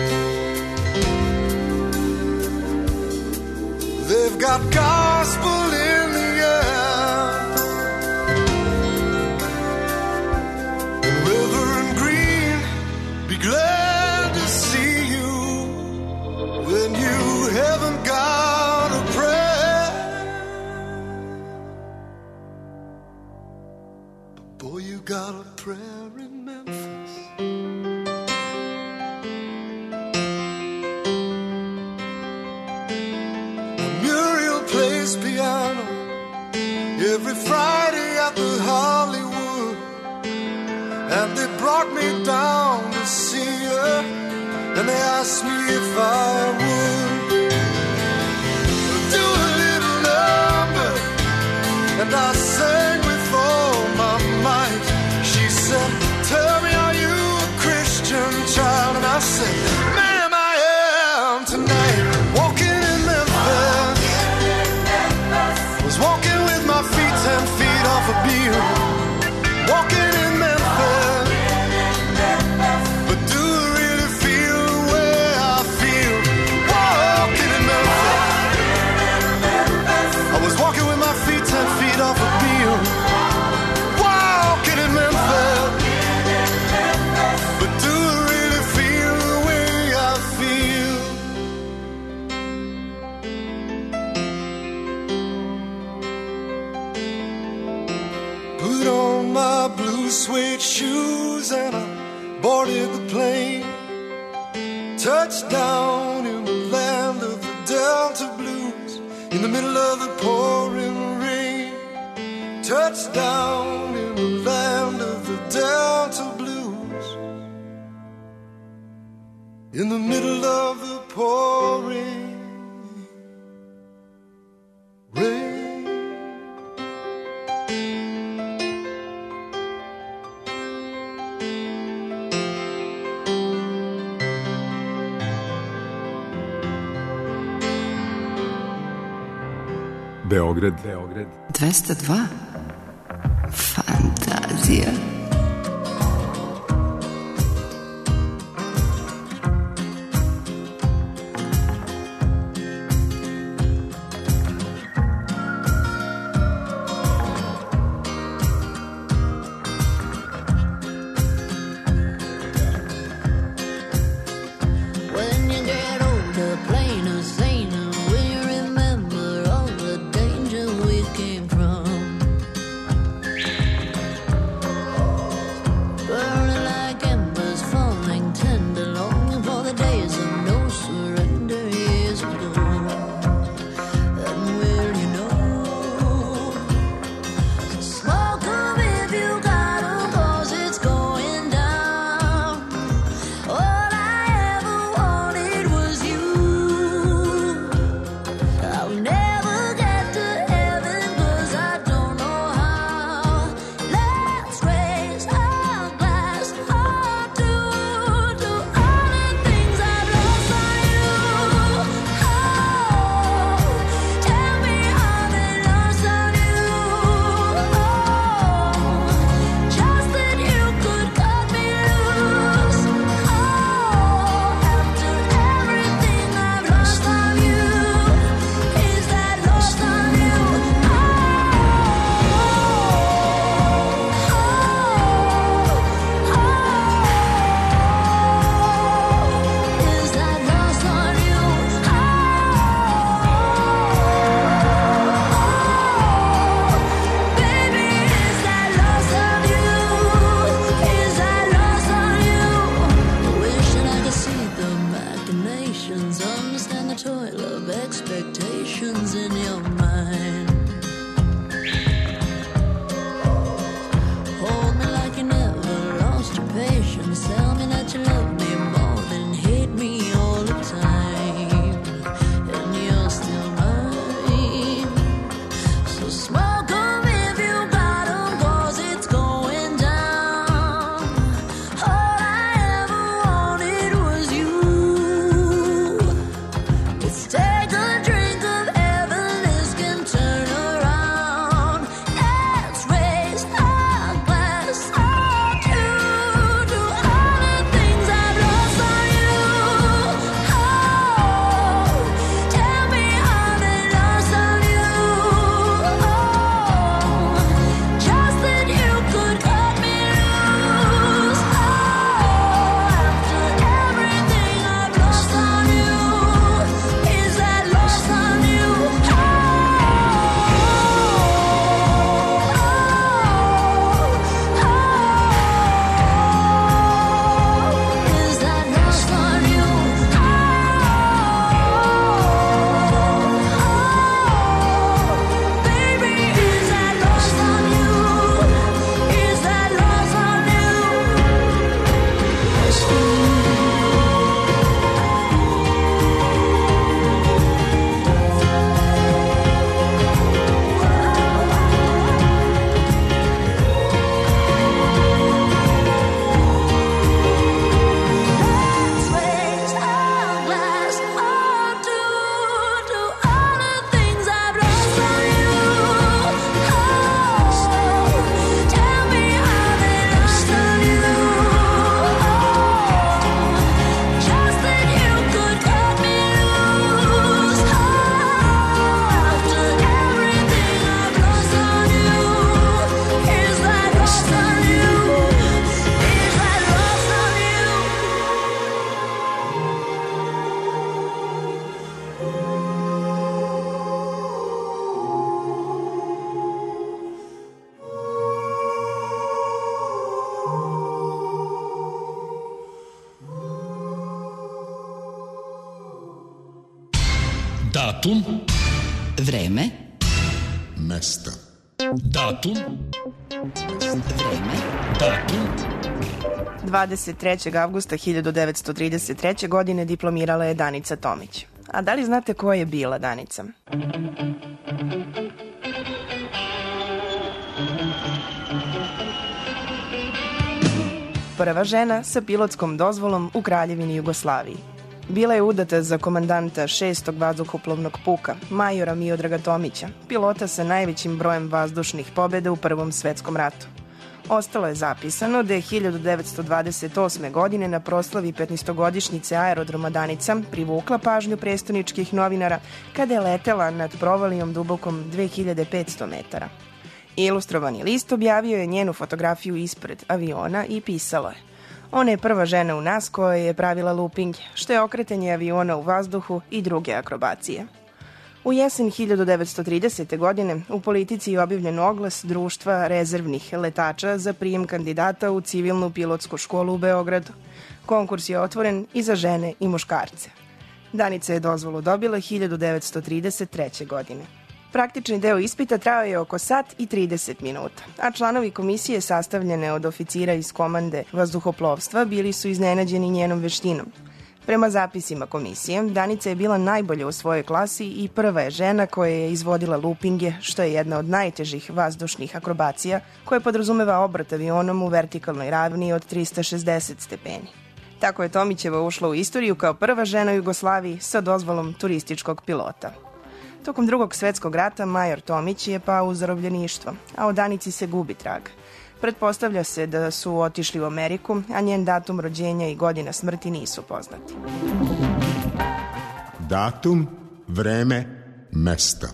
they've got gospel in the air, Reverend Green, be glad to see you when you haven't got a prayer. But boy, you got a prayer in Memphis. Muriel plays piano every Friday at the Hollywood, and they brought me down to see her, and they asked me if I would do a little number, and I sang with all my might. She said, tell me, are you a Christian child? And I said, ma'am, I am tonight. Walking in Memphis, was walking with my feet ten feet off a beam. Walking in Memphis, but do I really feel the way I feel? Walking in Memphis, I was walking with my feet ten feet off a beam. Walking in Memphis, but do I really feel the way I feel? Put on my blue suede shoes and I boarded the plane. Touchdown in the land of the Delta Blues, in the middle of the pouring rain. Touchdown in the land of the Delta Blues, in the middle of the pouring rain. Beograd, Beograd. dvesta dva. Fantazija. When you get older, plainer, saner, will you remember all the danger we came from? conditions. Tell me that you love me more than hate me all the time, and you're still mine. So smoke 'em if you got 'em, 'cause it's going down. All I ever wanted was you. Let's take a drink of heaven, this can turn around. Let's raise our glass up to, to all the things I've lost on you. Oh, tell me how they lost on you. Oh, just that you could cut me loose. Oh, after everything I've lost on you, is that lost on you? Oh, is that lost on you? Baby, is that lost on you? Is that lost on you? Lost on you. Let's raise our glass up to, to all the things I've lost on you. Oh, tell me how they lost on you. Oh, just that you could cut me loose. Oh, after everything I've lost on you, is that lost on you? Is that lost on you? Datum, Vreme, Mesta. datum, vreme, datum, dvadeset trećeg avgusta hiljadu devetsto trideset treće. godine diplomirala je Danica Tomić. A da li znate ko je bila Danica? Prva žena sa pilotskom dozvolom u Kraljevini Jugoslaviji. Bila je udata za komandanta šestog vazduhoplovnog puka, majora Miodraga Tomića, pilota sa najvećim brojem vazdušnih pobjeda u Prvom svetskom ratu. Ostalo je zapisano da je hiljadu devetsto dvadeset osme. godine na proslavi petnaestogodišnjice aerodroma Danica privukla pažnju prestoničkih novinara kada je letela nad provalijom dubokom dve hiljade petsto metara. Ilustrovani list objavio je njenu fotografiju ispred aviona i pisalo je: ona je prva žena u nas koja je pravila looping, što je okretanje aviona u vazduhu i druge akrobacije. U jesen hiljadu devetsto tridesete. godine u Politici je objavljen oglas Društva rezervnih letača za prijem kandidata u civilnu pilotsku školu u Beogradu. Konkurs je otvoren i za žene i muškarce. Danica je dozvolu dobila hiljadu devetsto trideset treće. godine. Praktični deo ispita trajao je oko sat i trideset minuta, a članovi komisije sastavljene od oficira iz komande vazduhoplovstva bili su iznenađeni njenom veštinom. Prema zapisima komisije, Danica je bila najbolja u svojoj klasi i prva je žena koja je izvodila lupinge, što je jedna od najtežih vazdušnih akrobacija, koja podrazumeva obrat avionom u vertikalnoj ravni od trista šezdeset stepeni. Tako je Tomićeva ušla u istoriju kao prva žena u Jugoslaviji sa dozvolom turističkog pilota. Tokom Drugog svetskog rata major Tomić je pao u zarobljeništvo, a o Danici se gubi trag. Pretpostavlja se da su otišli u Ameriku, a njen datum rođenja i godina smrti nisu poznati. Datum, vreme, mesta.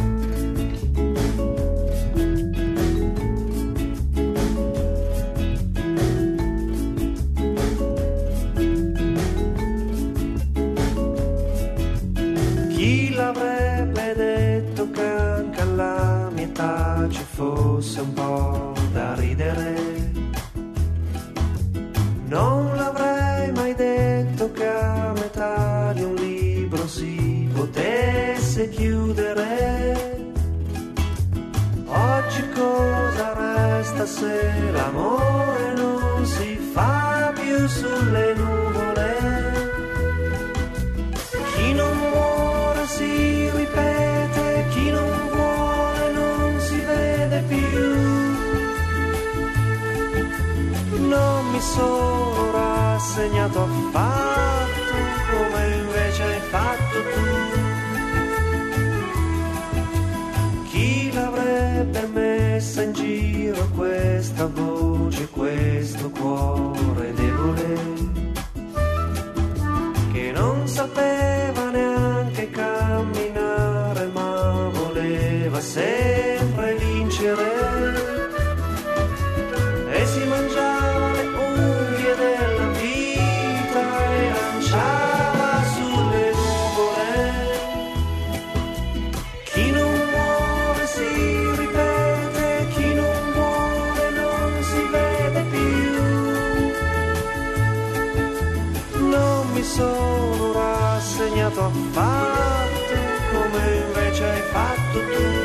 Chi l'avrebbe detto che anche alla mia età ci fosse un po' da ridere? Non l'avrei mai detto che a metà di un libro si potesse chiudere. Oggi cosa resta se l'amore non si fa sulle nuvole. Chi non muore si ripete, chi non vuole non si vede più. Non mi sono rassegnato affatto come invece hai fatto tu. Chi l'avrebbe messa in giro questa voce, questo cuore debole, che non sapeva neanche camminare ma voleva sempre vincere e si mangiava le unghie della vita e lanciava sulle nuvole. Chi non muore si ripete, chi non vuole non si vede più. Non mi sono rassegnato affatto come invece hai fatto tu.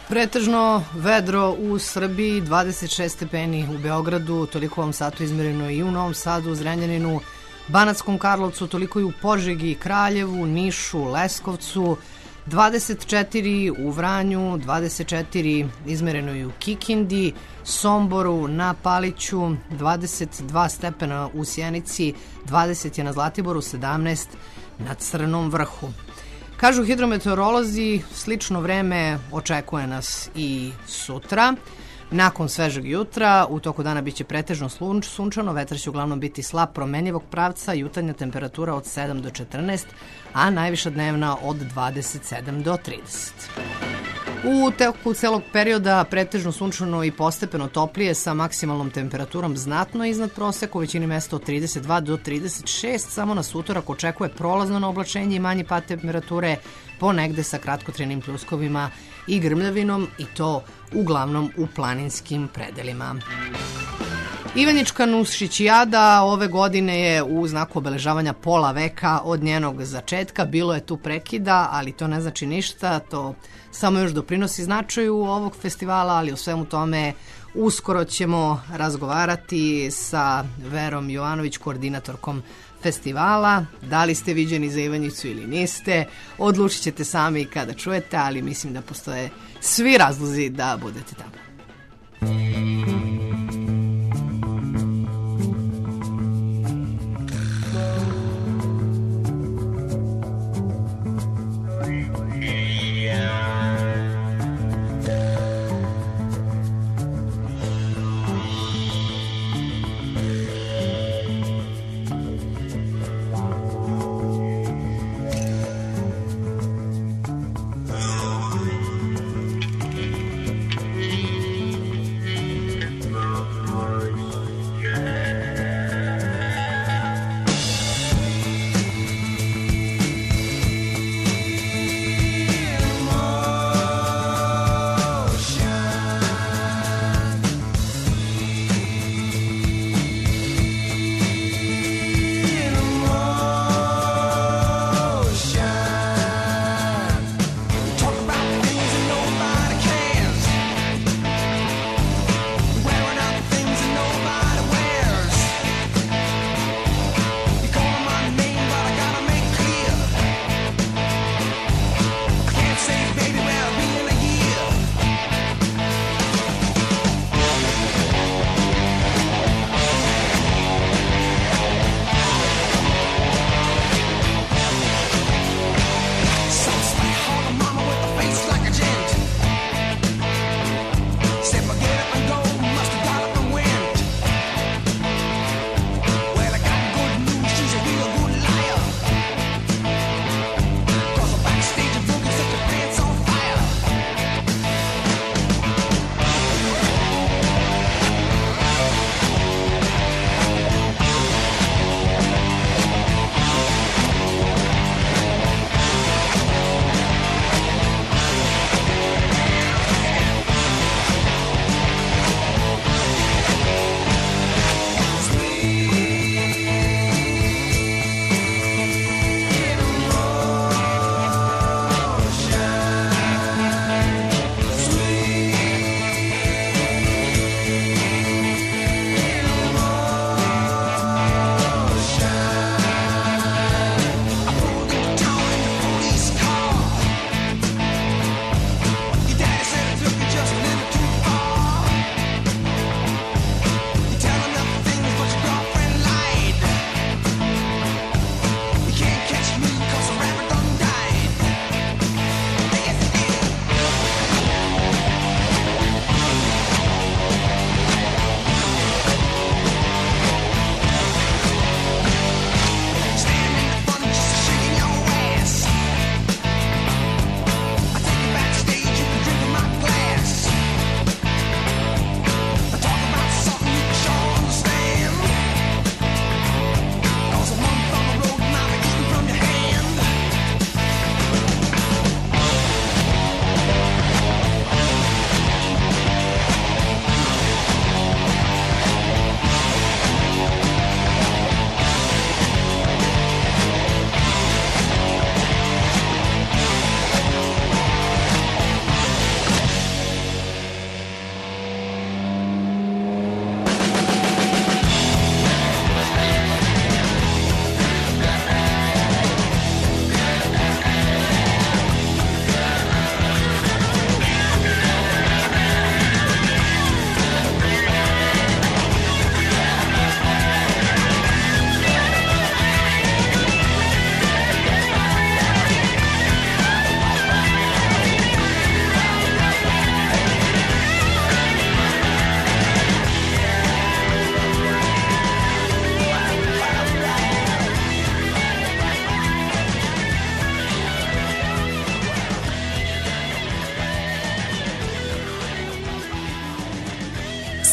Pretežno vedro u Srbiji, dvadeset šest stepeni u Beogradu, toliko u ovom satu izmereno i u Novom Sadu, Zrenjaninu, Banatskom Karlovcu, toliko i u Požegi, Kraljevu, Nišu, Leskovcu, dvadeset četiri u Vranju, dvadeset četiri izmereno i u Kikindi, Somboru, na Paliću, dvadeset dva stepena u Sjenici, dvadeset je na Zlatiboru, sedamnaest na Crnom vrhu. Kažu hidrometeorolozi, slično vreme očekuje nas i sutra. Nakon svežeg jutra, u toku dana biće pretežno slunč, sunčano, vetar će uglavnom biti slab promenljivog pravca, jutarnja temperatura od sedam do četrnaest, a najviša dnevna od dvadeset sedam do trideset. U toku celog perioda pretežno sunčano i postepeno toplije sa maksimalnom temperaturom znatno iznad proseka, u većini mesta od trideset dva do trideset šest, samo nas utorak očekuje prolazno na oblačenje i manji pad temperature, ponegde sa kratkotrenim pljuskovima i grmljavinom, i to uglavnom u planinskim predelima. Ivanjička Nušićijada ove godine je u znaku obeležavanja pola veka od njenog začetka. Bilo je tu prekida, ali to ne znači ništa, to samo još doprinosi značaju ovog festivala, ali u svemu tome uskoro ćemo razgovarati sa Verom Jovanović, koordinatorkom festivala. Da li ste viđeni za Ivanjicu ili niste, odlučit ćete sami kada čujete, ali mislim da postoje svi razlozi da budete tamo. Thank you.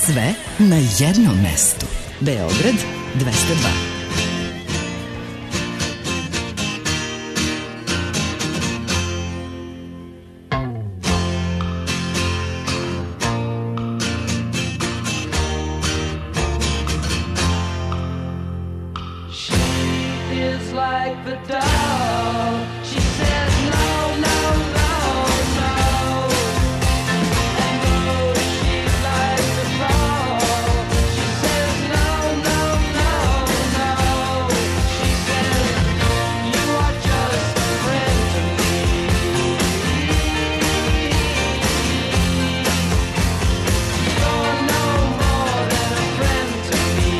Sve na jednom mestu. Beograd dvesta dva. Is like the dog. She says no, no, no, no. And though she's like the frog, she says no, no, no, no. She says you are just a friend to me. You're no more than a friend to me.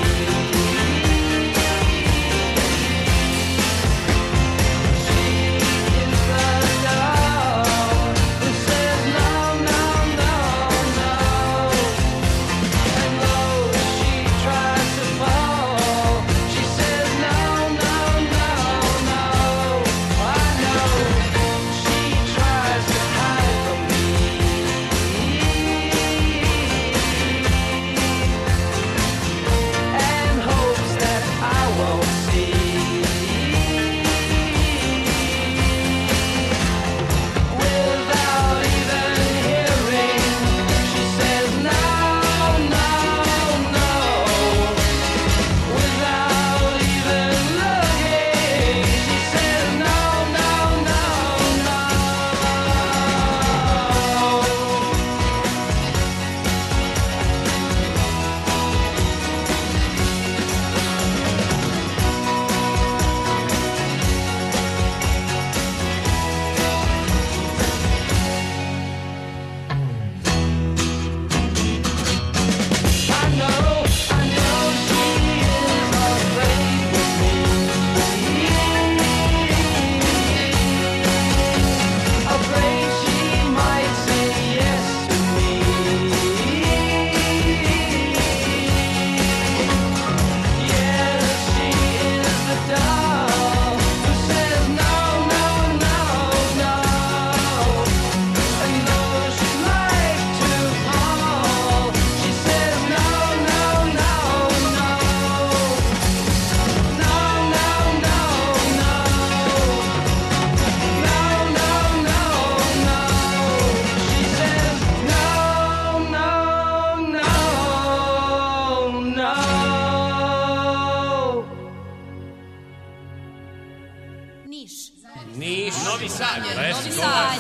Niš, Novi Sad, Novi Sad,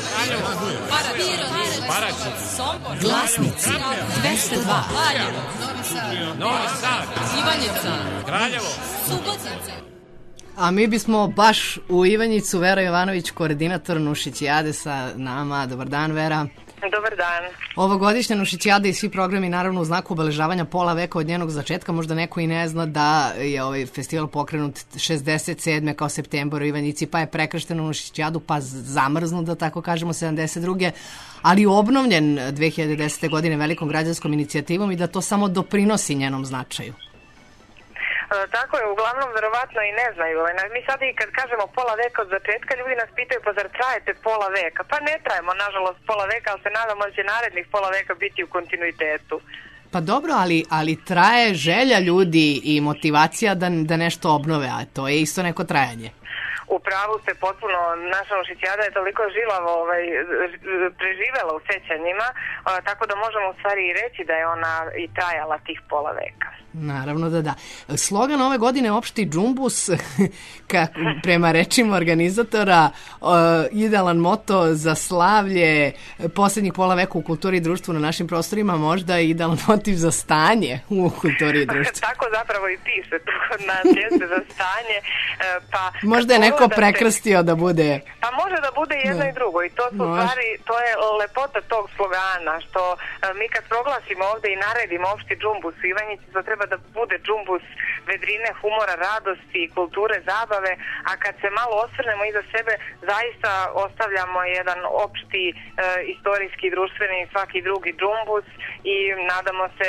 Paraćin, Sombor, Glasnici dvesta dva. Novi Sad, Ivanjica, Kraljevo, Subotica. A mi bismo baš u Ivanjicu, Vera Jovanović, koordinator Nušićijade sa nama. Dobar dan, Vera. Dobar dan. Ovogodišnja Nušićijada i svi programi naravno u znaku obeležavanja pola veka od njenog začetka. Možda neko i ne zna da je ovaj festival pokrenut šezdeset sedme kao septembar u Ivanjici, pa je prekršten u Nušićijadu, pa zamrznut, da tako kažemo, sedamdeset druge ali obnovljen dve hiljade desete. godine velikom građanskom inicijativom i da to samo doprinosi njenom značaju. Tako je, uglavnom verovatno i ne znaju. Mi sad i kad kažemo pola veka od začetka, ljudi nas pitaju pa zar trajete pola veka? Pa ne trajemo, nažalost, pola veka, ali se nadamo da će narednih pola veka biti u kontinuitetu. Pa dobro, ali, ali traje želja ljudi i motivacija da, da nešto obnove, a to je isto neko trajanje. U pravu ste potpuno, naša Nušićijada je toliko žilavo ovaj, preživela u sećanjima, tako da možemo u stvari i reći da je ona i trajala tih pola veka. Naravno da da. Slogan ove godine opšti džumbus, ka, prema rečima organizatora, uh, idealan moto za slavlje poslednjih pola veka u kulturi i društvu na našim prostorima, možda i idealan motiv za stanje u kulturi i društvu. Tako zapravo i piše, to kod nas jeste za stanje. Pa, možda je neko prekrstio da bude... Pa može da bude jedno da. i drugo i to su stvari, to je lepota tog slogana, što mi kad proglasimo ovde i naredimo opšti džumbus u Ivanjici, to treba da bude džumbus vedrine, humora, radosti, kulture, zabave, a kad se malo osvrnemo iza sebe, zaista ostavljamo jedan opšti e, istorijski, društveni i svaki drugi džumbus i nadamo se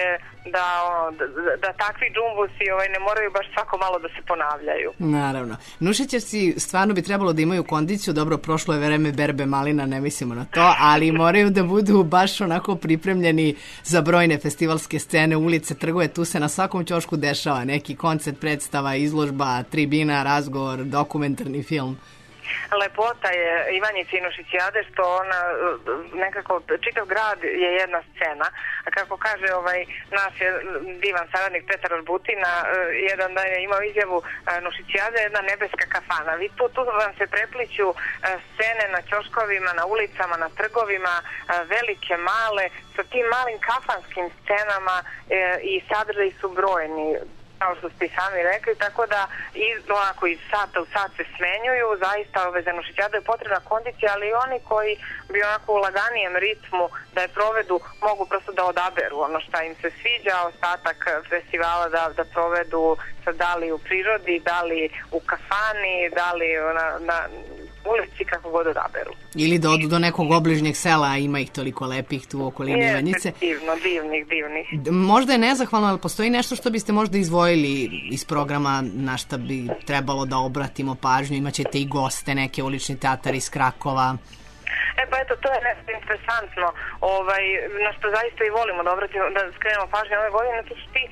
da, ono, da, da takvi džumbusi ovaj, ne moraju baš svako malo da se ponavljaju. Naravno. Nušićevci stvarno bi trebalo da imaju kondiciju, dobro, prošlo je vreme berbe malina, ne mislimo na to, ali moraju da budu baš onako pripremljeni za brojne festivalske scene, ulice, trgove, tu se na svakom ćošku dešava neki koncert, predstava, izložba, tribina, razgovor, dokumentarni film. Lepota je Ivanjice i Nušićijade što ona nekako, čitav grad je jedna scena, a kako kaže ovaj naš je divan saradnik Petar Orbutina, jedan dan je imao izjavu Nušićijade je jedna nebeska kafana. Vi tu, tu vam se prepliću scene na ćoškovima, na ulicama, na trgovima, velike, male, sa tim malim kafanskim scenama i sadržaji su brojni, kao što ste i sami rekli, tako da iz, onako iz sata u sat se smenjuju, zaista ove za Nušićijade je potrebna kondicija, ali i oni koji bi onako u laganijem ritmu da je provedu, mogu prosto da odaberu ono šta im se sviđa, ostatak festivala da, da provedu sad da li u prirodi, da li u kafani, da li na, na ulici, kako god odaberu. Ili da odu do nekog obližnjeg sela, a ima ih toliko lepih tu u okolini Ivanjice. Divno, divnih, divnih. Možda je nezahvalno, ali postoji nešto što biste možda izdvojili iz programa na šta bi trebalo da obratimo pažnju. Imaćete i goste, neke ulični teatar iz Krakova. E pa eto, to je nešto interesantno, ovaj, na što zaista i volimo da obratimo, da skrenemo pažnje ove godine, to su ti uh,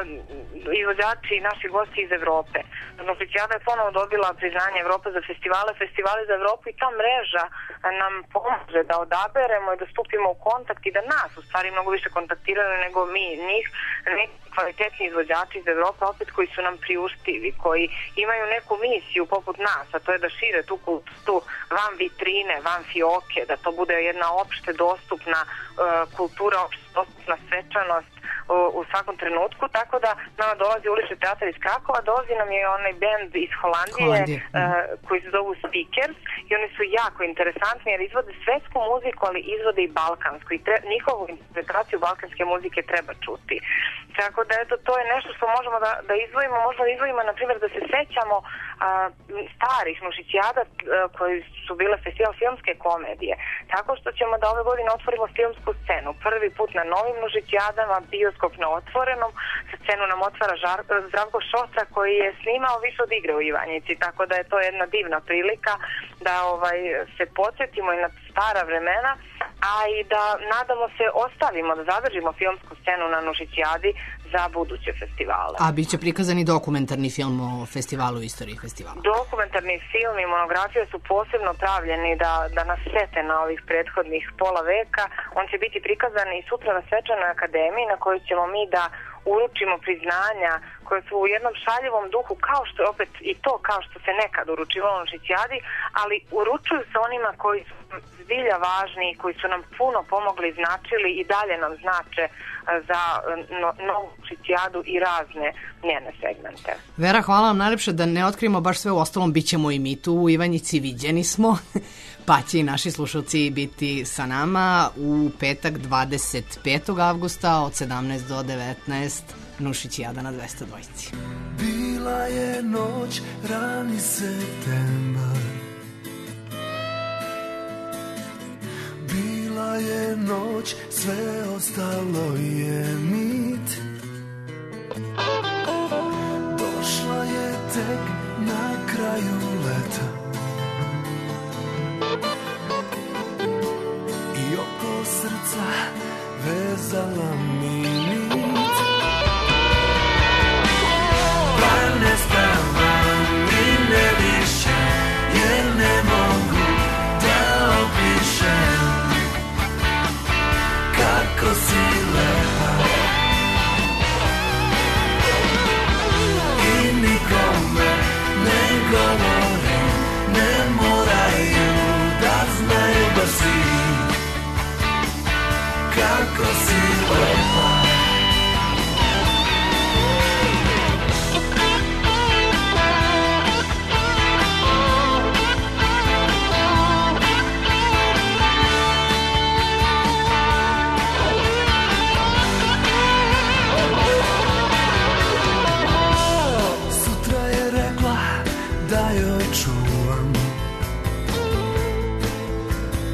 izvođači i naši gosti iz Evrope. Nušićijada je ponovo dobila priznanje Evrope za festivale, festivali za Evropu i ta mreža nam pomože da odaberemo i da stupimo u kontakt i da nas u stvari mnogo više kontaktiraju nego mi njih, neki kvalitetni izvođači iz Evrope, opet koji su nam priuštivi, koji imaju neku misiju poput nas, a to je da šire tu kulturu van vitrine, van fioke, da to bude jedna opšte dostupna uh, kultura, opšte dostupna svečanost u, u svakom trenutku, tako da nama dolazi ulični teatar iz Krakova, dolazi nam je onaj bend iz Holandije, Holandije. Uh, koji se zovu Speakers i oni su jako interesantni jer izvode svetsku muziku, ali izvode i balkansku i tre, njihovu interpretaciju balkanske muzike treba čuti. Tako da eto, to je nešto što možemo da, da izdvojimo, možemo da izdvojimo na primjer da se sećamo uh, starih Nušićijada uh, koji su bile festival filmske komedije, tako što ćemo da ove godine otvorimo filmsku scenu. Prvi put na novim Nušićijadama, bioskop na otvorenom, sa scenu nam otvara Žar, Zdravko Šoca koji je snimao više od igre u Ivanjici, tako da je to jedna divna prilika da ovaj, se podsjetimo i na stara vremena, a i da nadamo se ostavimo, da zadržimo filmsku scenu na Nušićijadi za buduće festivale. A bit će prikazani dokumentarni film o festivalu, istoriji festivala? Dokumentarni film i monografije su posebno pravljeni da, da nas sete na ovih prethodnih pola veka. On će biti prikazan i sutra na Svečanoj akademiji na kojoj ćemo mi da uručimo priznanja koje su u jednom šaljivom duhu, kao što je opet i to kao što se nekad uručivalo na Nušićijadi, ali uručuju se onima koji su zbilja važni, koji su nam puno pomogli, značili i dalje nam znače za no, novu Nušićijadu i razne njene segmente. Vera, hvala vam najlepše, da ne otkrijemo baš sve, u ostalom bit ćemo i mi tu u Ivanjici, viđeni smo, pa će i naši slušalci biti sa nama u petak dvadeset petog avgusta od sedamnaest do devetnaest, Nušićijada na dvesta dvojici. Bila je noć, rani septembar, bila je noć, sve ostalo je mit. Došla je tek na kraju leta i oko srca vezala mi nit. Ne spavam i ne višem, jer ne mogu da opišem kako si lepa. I nikome ne govorim, ne moraju da znaju da si, kako si lepa.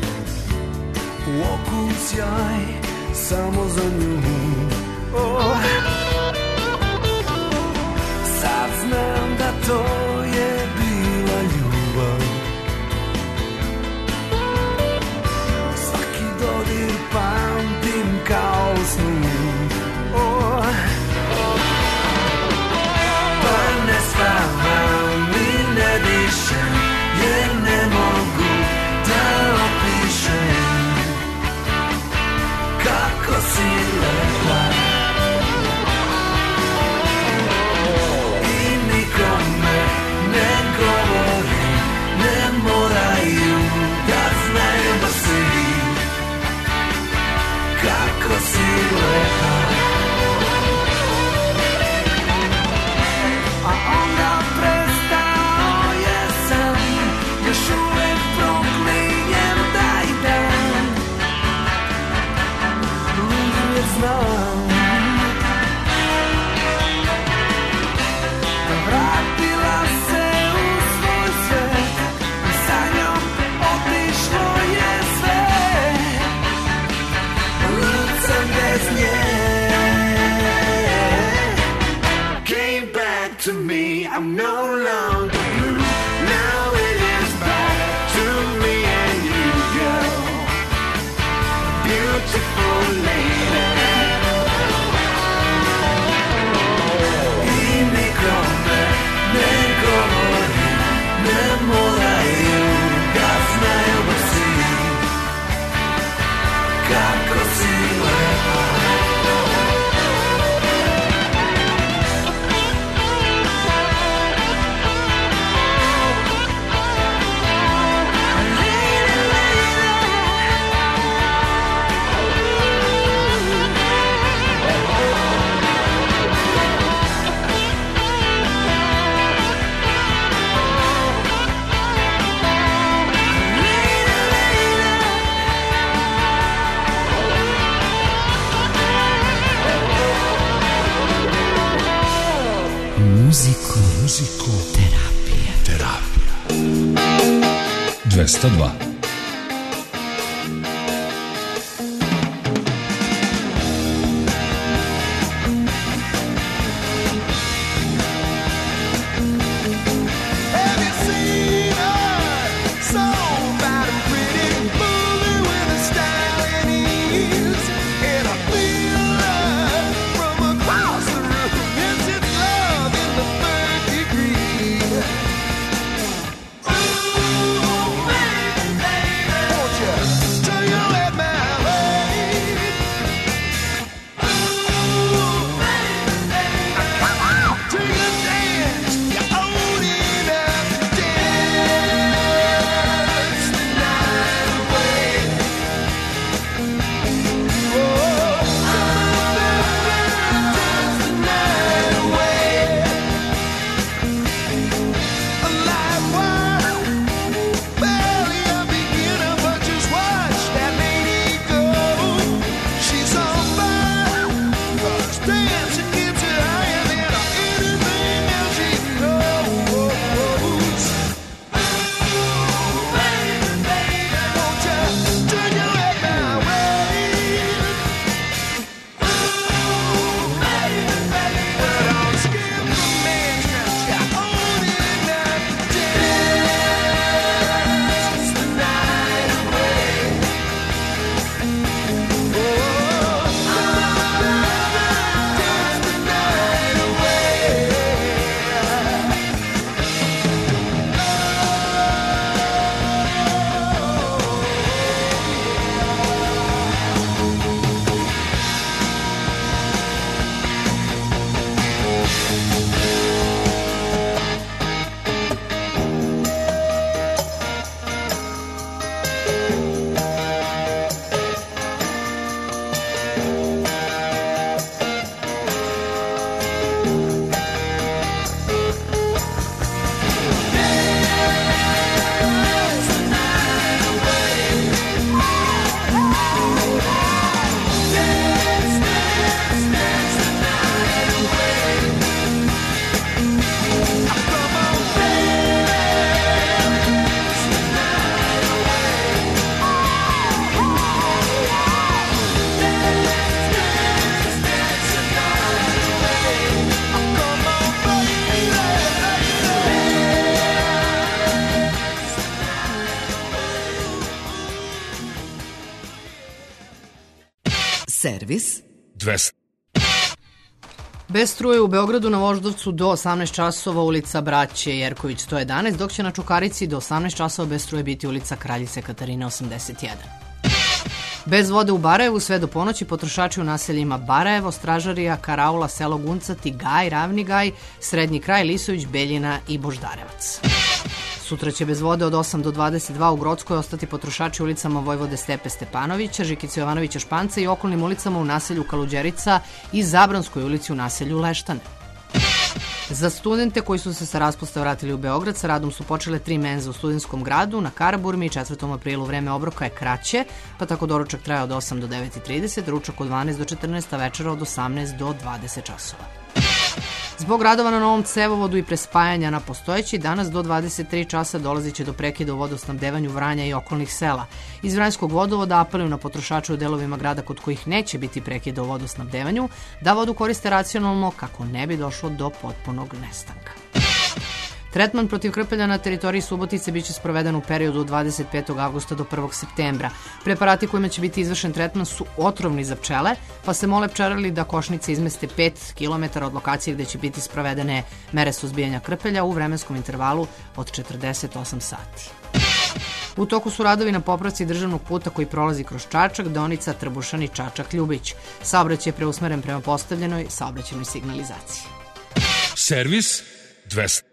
Sjaj samo za nju. Oh. I'm no longer blue. Now it is back to me and you, girl. Beautiful lady. Y mi come, me govori, ne moraju da znaju svi kako si lepa. Muziko. Muziko. Terapija. Terapija. dvesta dva. Have you seen her? So bad and pretty, moving with a style and ease. And I feel love from across the room. Yes, it's love in the third degree. Ooh, baby, baby, won't you turn your head my way? Ooh, baby, baby, come on, take a dance. You're old enough to dance the night away. Oh, dance the night away. A live wire, barely a beginner, but just watch that lady go. She's on fire, 'cause dancing gets her higher than anything else she knows. Baby, baby, won't you turn your head my way? Baby, baby, but don't skip the man, 'cause you're old enough to dance the night away. Oh, dance the night away. Servis. dvesta. Bez struje u Beogradu na Voždovcu do osamnaest časova ulica Braće Jerković sto jedanaest, dok će na Čukarici do osamnaest časova bez struje biti ulica Kraljice Katarine osamdeset jedan. Bez vode u Barajevu sve do ponoći potrošači u naseljima Barajevo, Stražarija, Karaula, Selo Guncati, Gaj, Ravni Gaj, Srednji kraj, Lisović, Beljina i Boždarevac. Sutra će bez vode od osam do dvadeset dva u Grockoj ostati potrošači u ulicama Vojvode Stepe Stepanovića, Žikice Jovanovića Španca i okolnim ulicama u naselju Kaluđerica i Zabranskoj ulici u naselju Leštane. Za studente koji su se sa raspusta vratili u Beograd, sa radom su počele tri menze u Studentskom gradu, na Karaburmi i četvrtom aprilu vreme obroka je kraće, pa tako doručak traje od osam do devet i trideset, ručak od dvanaest do četrnaest, a večera od osamnaest do dvadeset časova. Zbog radova na novom cevovodu i prespajanja na postojeći, danas do dvadeset tri časa dolazit će do prekida u vodosnabdevanju Vranja i okolnih sela. Iz Vranjskog vodovoda apeluju na potrošače u delovima grada kod kojih neće biti prekida u vodosnabdevanju da vodu koriste racionalno kako ne bi došlo do potpunog nestanka. Tretman protiv krpelja na teritoriji Subotice biće sproveden u periodu od dvadeset petog avgusta do prvog septembra. Preparati kojima će biti izvršen tretman su otrovni za pčele, pa se mole pčelari da košnice izmeste pet kilometara od lokacije gde će biti sprovedene mere suzbijanja krpelja u vremenskom intervalu od četrdeset osam sati. U toku su radovi na popravci državnog puta koji prolazi kroz Čačak, deonica Trbušani Čačak-Ljubić. Saobraćaj je preusmeren prema postavljenoj saobraćajnoj signalizaciji. Servis dvesta.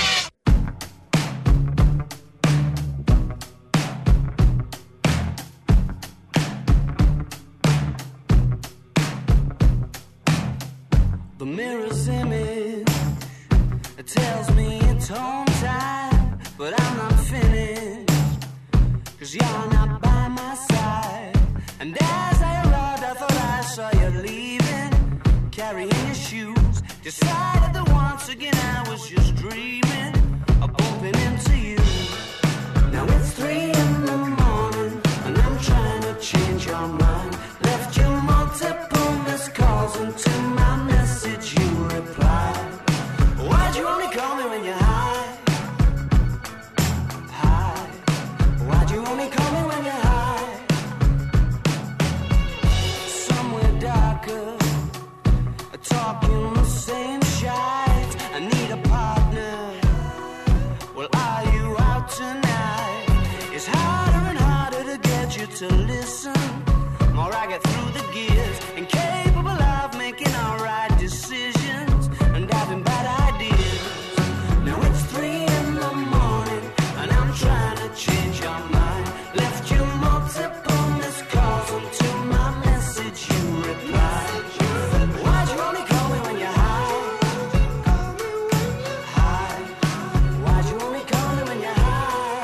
The mirror's image, it tells me it's home time, but I'm not finished, cause you're not by my side. And as I arrived, I thought I saw you leaving, carrying your shoes. Decided that once again I was just dreaming of bumping into you. Now it's three in the morning, and I'm trying to change your mind. Left you multiple missed calls into my message, you replied. Why'd you only call me when you're high? High. Why'd you only call me when you're high? Somewhere darker, talking the same shite. I need a partner. Well, are you out tonight? It's harder and harder to get you to listen. More I get through the gears, incapable of making all right decisions and having bad ideas. Now it's three in the morning and I'm trying to change your mind. Left you multiple missed calls until my message you replied. Why'd you only call me when you're high? High. Why'd you only call me when you're high?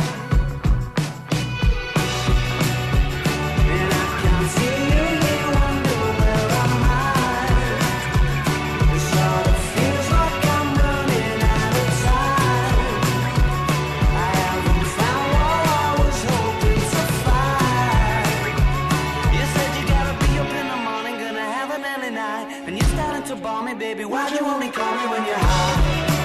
And I can see you here wondering where I'm at. It sort of feels like I'm running out of time. I haven't found what I was hoping to find. You said you gotta be up in the morning, gonna have an early night, and you're starting to bore me, baby. Why'd you only call me when you're high?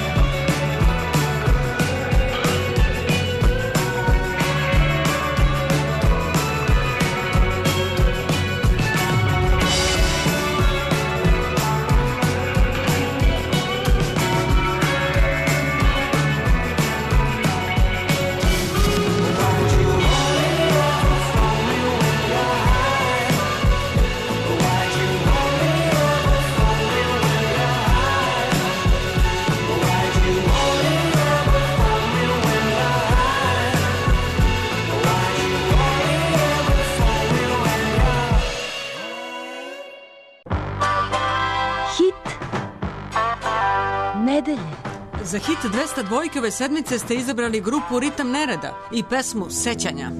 Nedelje. Za hit dvesta dva ove sedmice ste izabrali grupu Ritam nereda i pesmu Sećanja.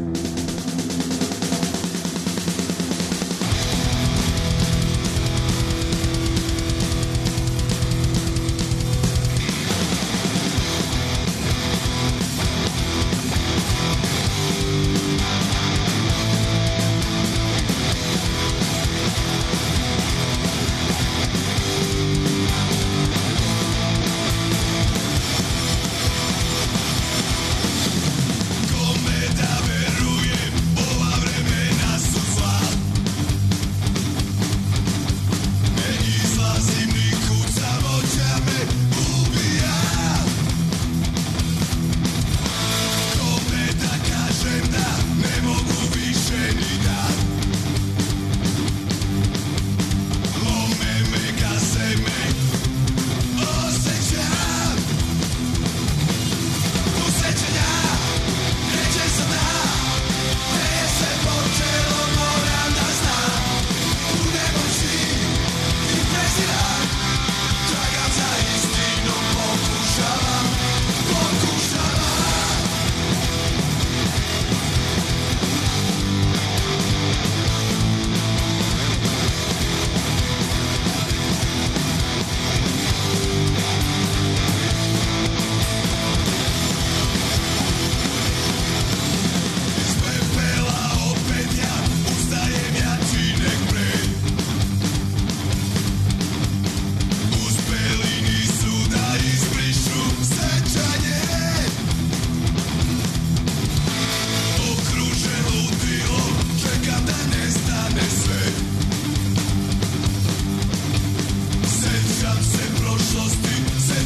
Come da verujem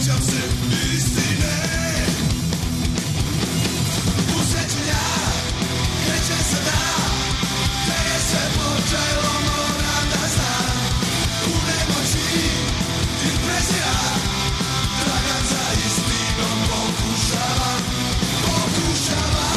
Sjećam se istine, u sećanja kreće se dan, gde je sve počelo moram da znam. U nemoći impresija, tragam za istinom, pokušavam, pokušavam.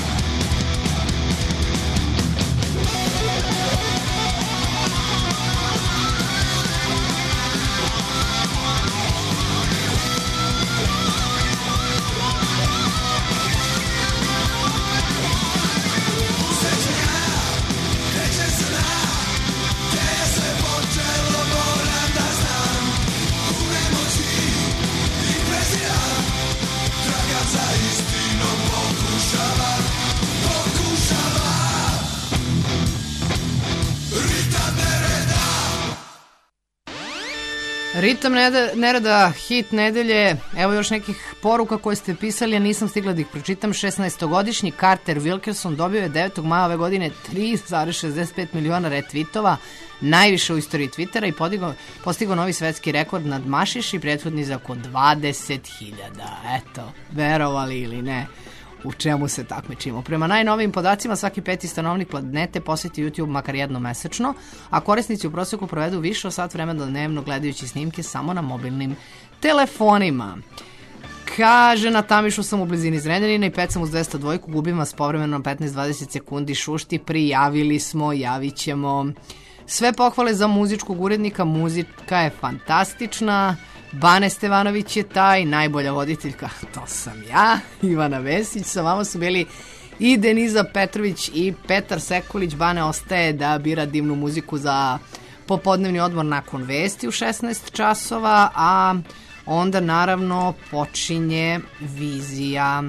Ritam nereda, hit nedelje. Evo još nekih poruka koje ste pisali, a nisam stigla da ih pročitam. šesnaestogodišnji Carter Wilkerson dobio je devetog maja ove godine tri zarez šezdeset pet miliona retvitova, najviše u istoriji Twittera, i podigao, postigao novi svetski rekord nad Mašiši, prethodni za oko dvadeset hiljada. Eto, verovali ili ne, u čemu se takmičimo. Prema najnovijim podacima, svaki peti stanovnik planete posjeti YouTube makar jednom mesečno, a korisnici u prosjeku provedu više od sat vremena dnevno gledajući snimke samo na mobilnim telefonima. Kaže, na Tamišu sam u blizini Zrenjanina i pecam uz dvesta dva, gubim vas povremeno petnaest do dvadeset sekundi, šušti, prijavili smo, javit ćemo. Sve pohvale za muzičkog urednika, muzika je fantastična. Bane Stevanović je taj, najbolja voditeljka, to sam ja, Ivana Vesić, sa vama su bili i Deniza Petrović i Petar Sekulić. Bane ostaje da bira divnu muziku za popodnevni odmor nakon vesti u šesnaest časova, a onda naravno počinje vizija.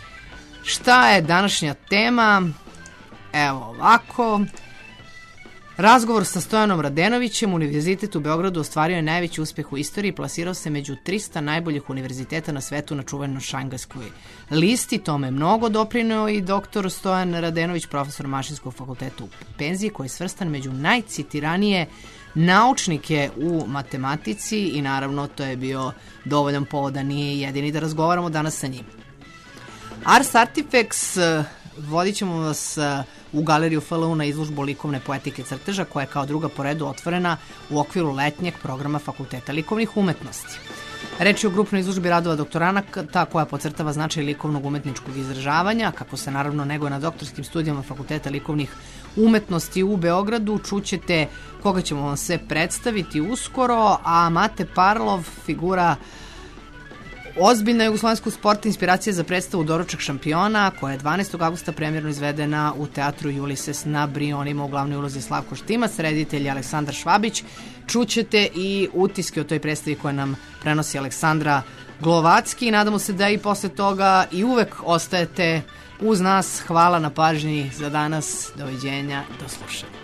Šta je današnja tema? Evo ovako. Razgovor sa Stojanom Radenovićem, Univerzitet u Beogradu ostvario je najveći uspeh u istoriji i plasirao se među trista najboljih univerziteta na svetu na čuvenoj šangajskoj listi. Tome mnogo doprineo i doktor Stojan Radenović, profesor Mašinskog fakulteta u penziji, koji je svrstan među najcitiranije naučnike u matematici i naravno to je bio dovoljan povod da nije jedini da razgovaramo danas sa njim. Ars Artifacts, vodit ćemo vas u galeriju F L U na izložbu likovne poetike crteža, koja je kao druga po redu otvorena u okviru letnjeg programa Fakulteta likovnih umetnosti. Reč je o grupnoj izložbi radova doktoranata koja podcrtava značaj likovnog umetničkog izražavanja, kako se naravno neguje na doktorskim studijama Fakulteta likovnih umetnosti u Beogradu. Čućete koga ćemo vam sve predstaviti uskoro, a Mate Parlov, figura ozbiljna jugoslovenskog sporta, inspiracija za predstavu Doručak šampiona, koja je dvanaestog avgusta premjerno izvedena u teatru Julises na Brionima, u glavnoj ulozi Slavko Štimac, reditelj Aleksandar Švabić. Čućete i utiske o toj predstavi koje nam prenosi Aleksandra Glovacki. Nadamo se da i posle toga i uvek ostajete uz nas. Hvala na pažnji za danas. Doviđenja, do slušanja.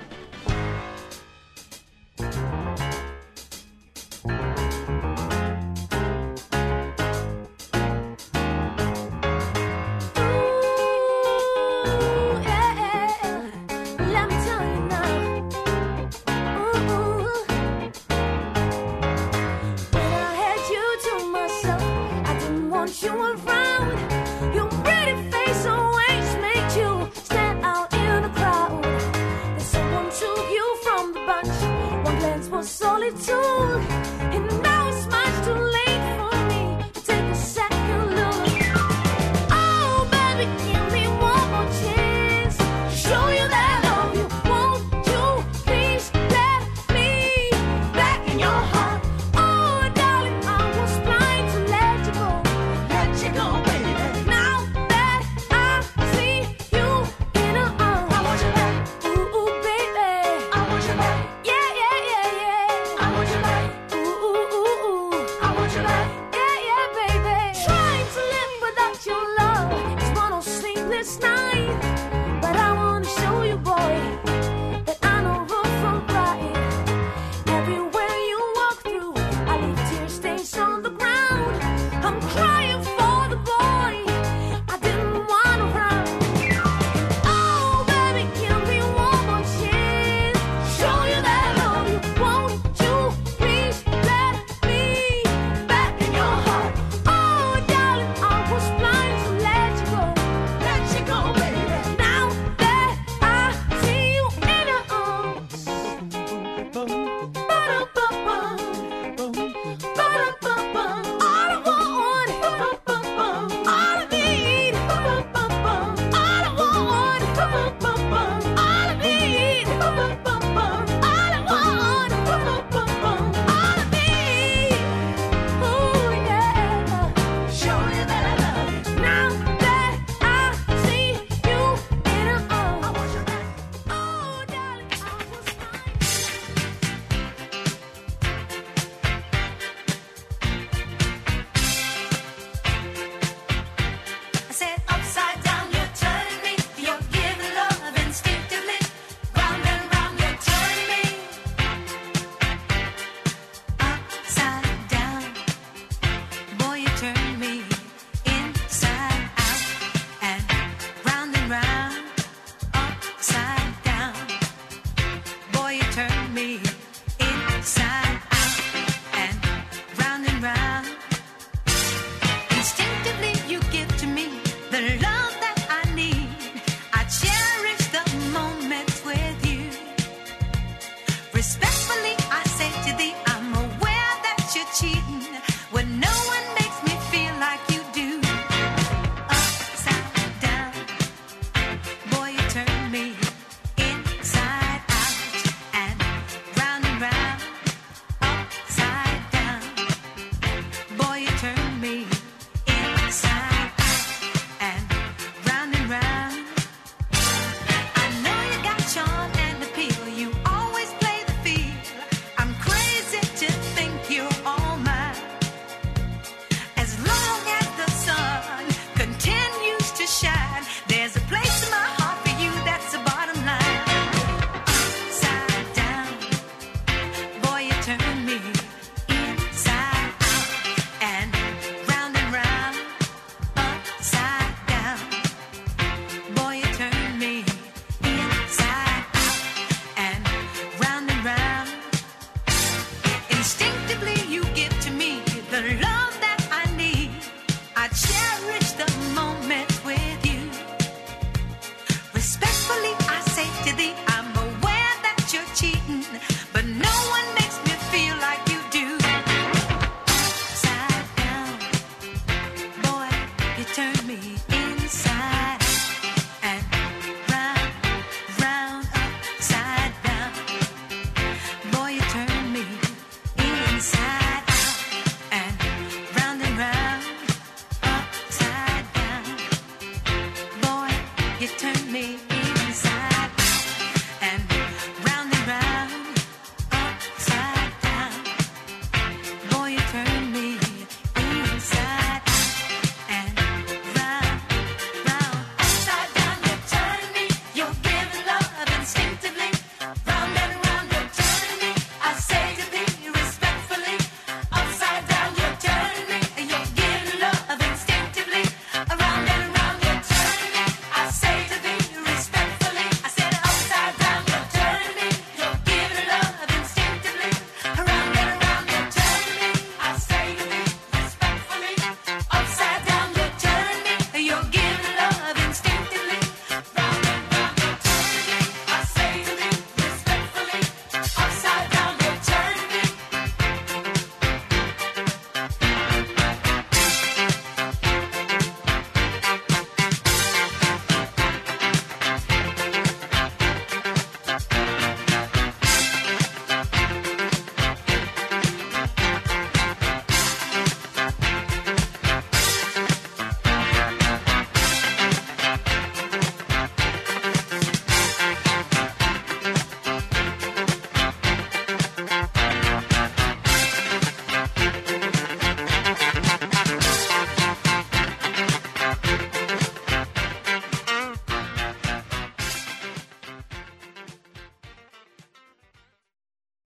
Ooh, Ba-da-ba-ba.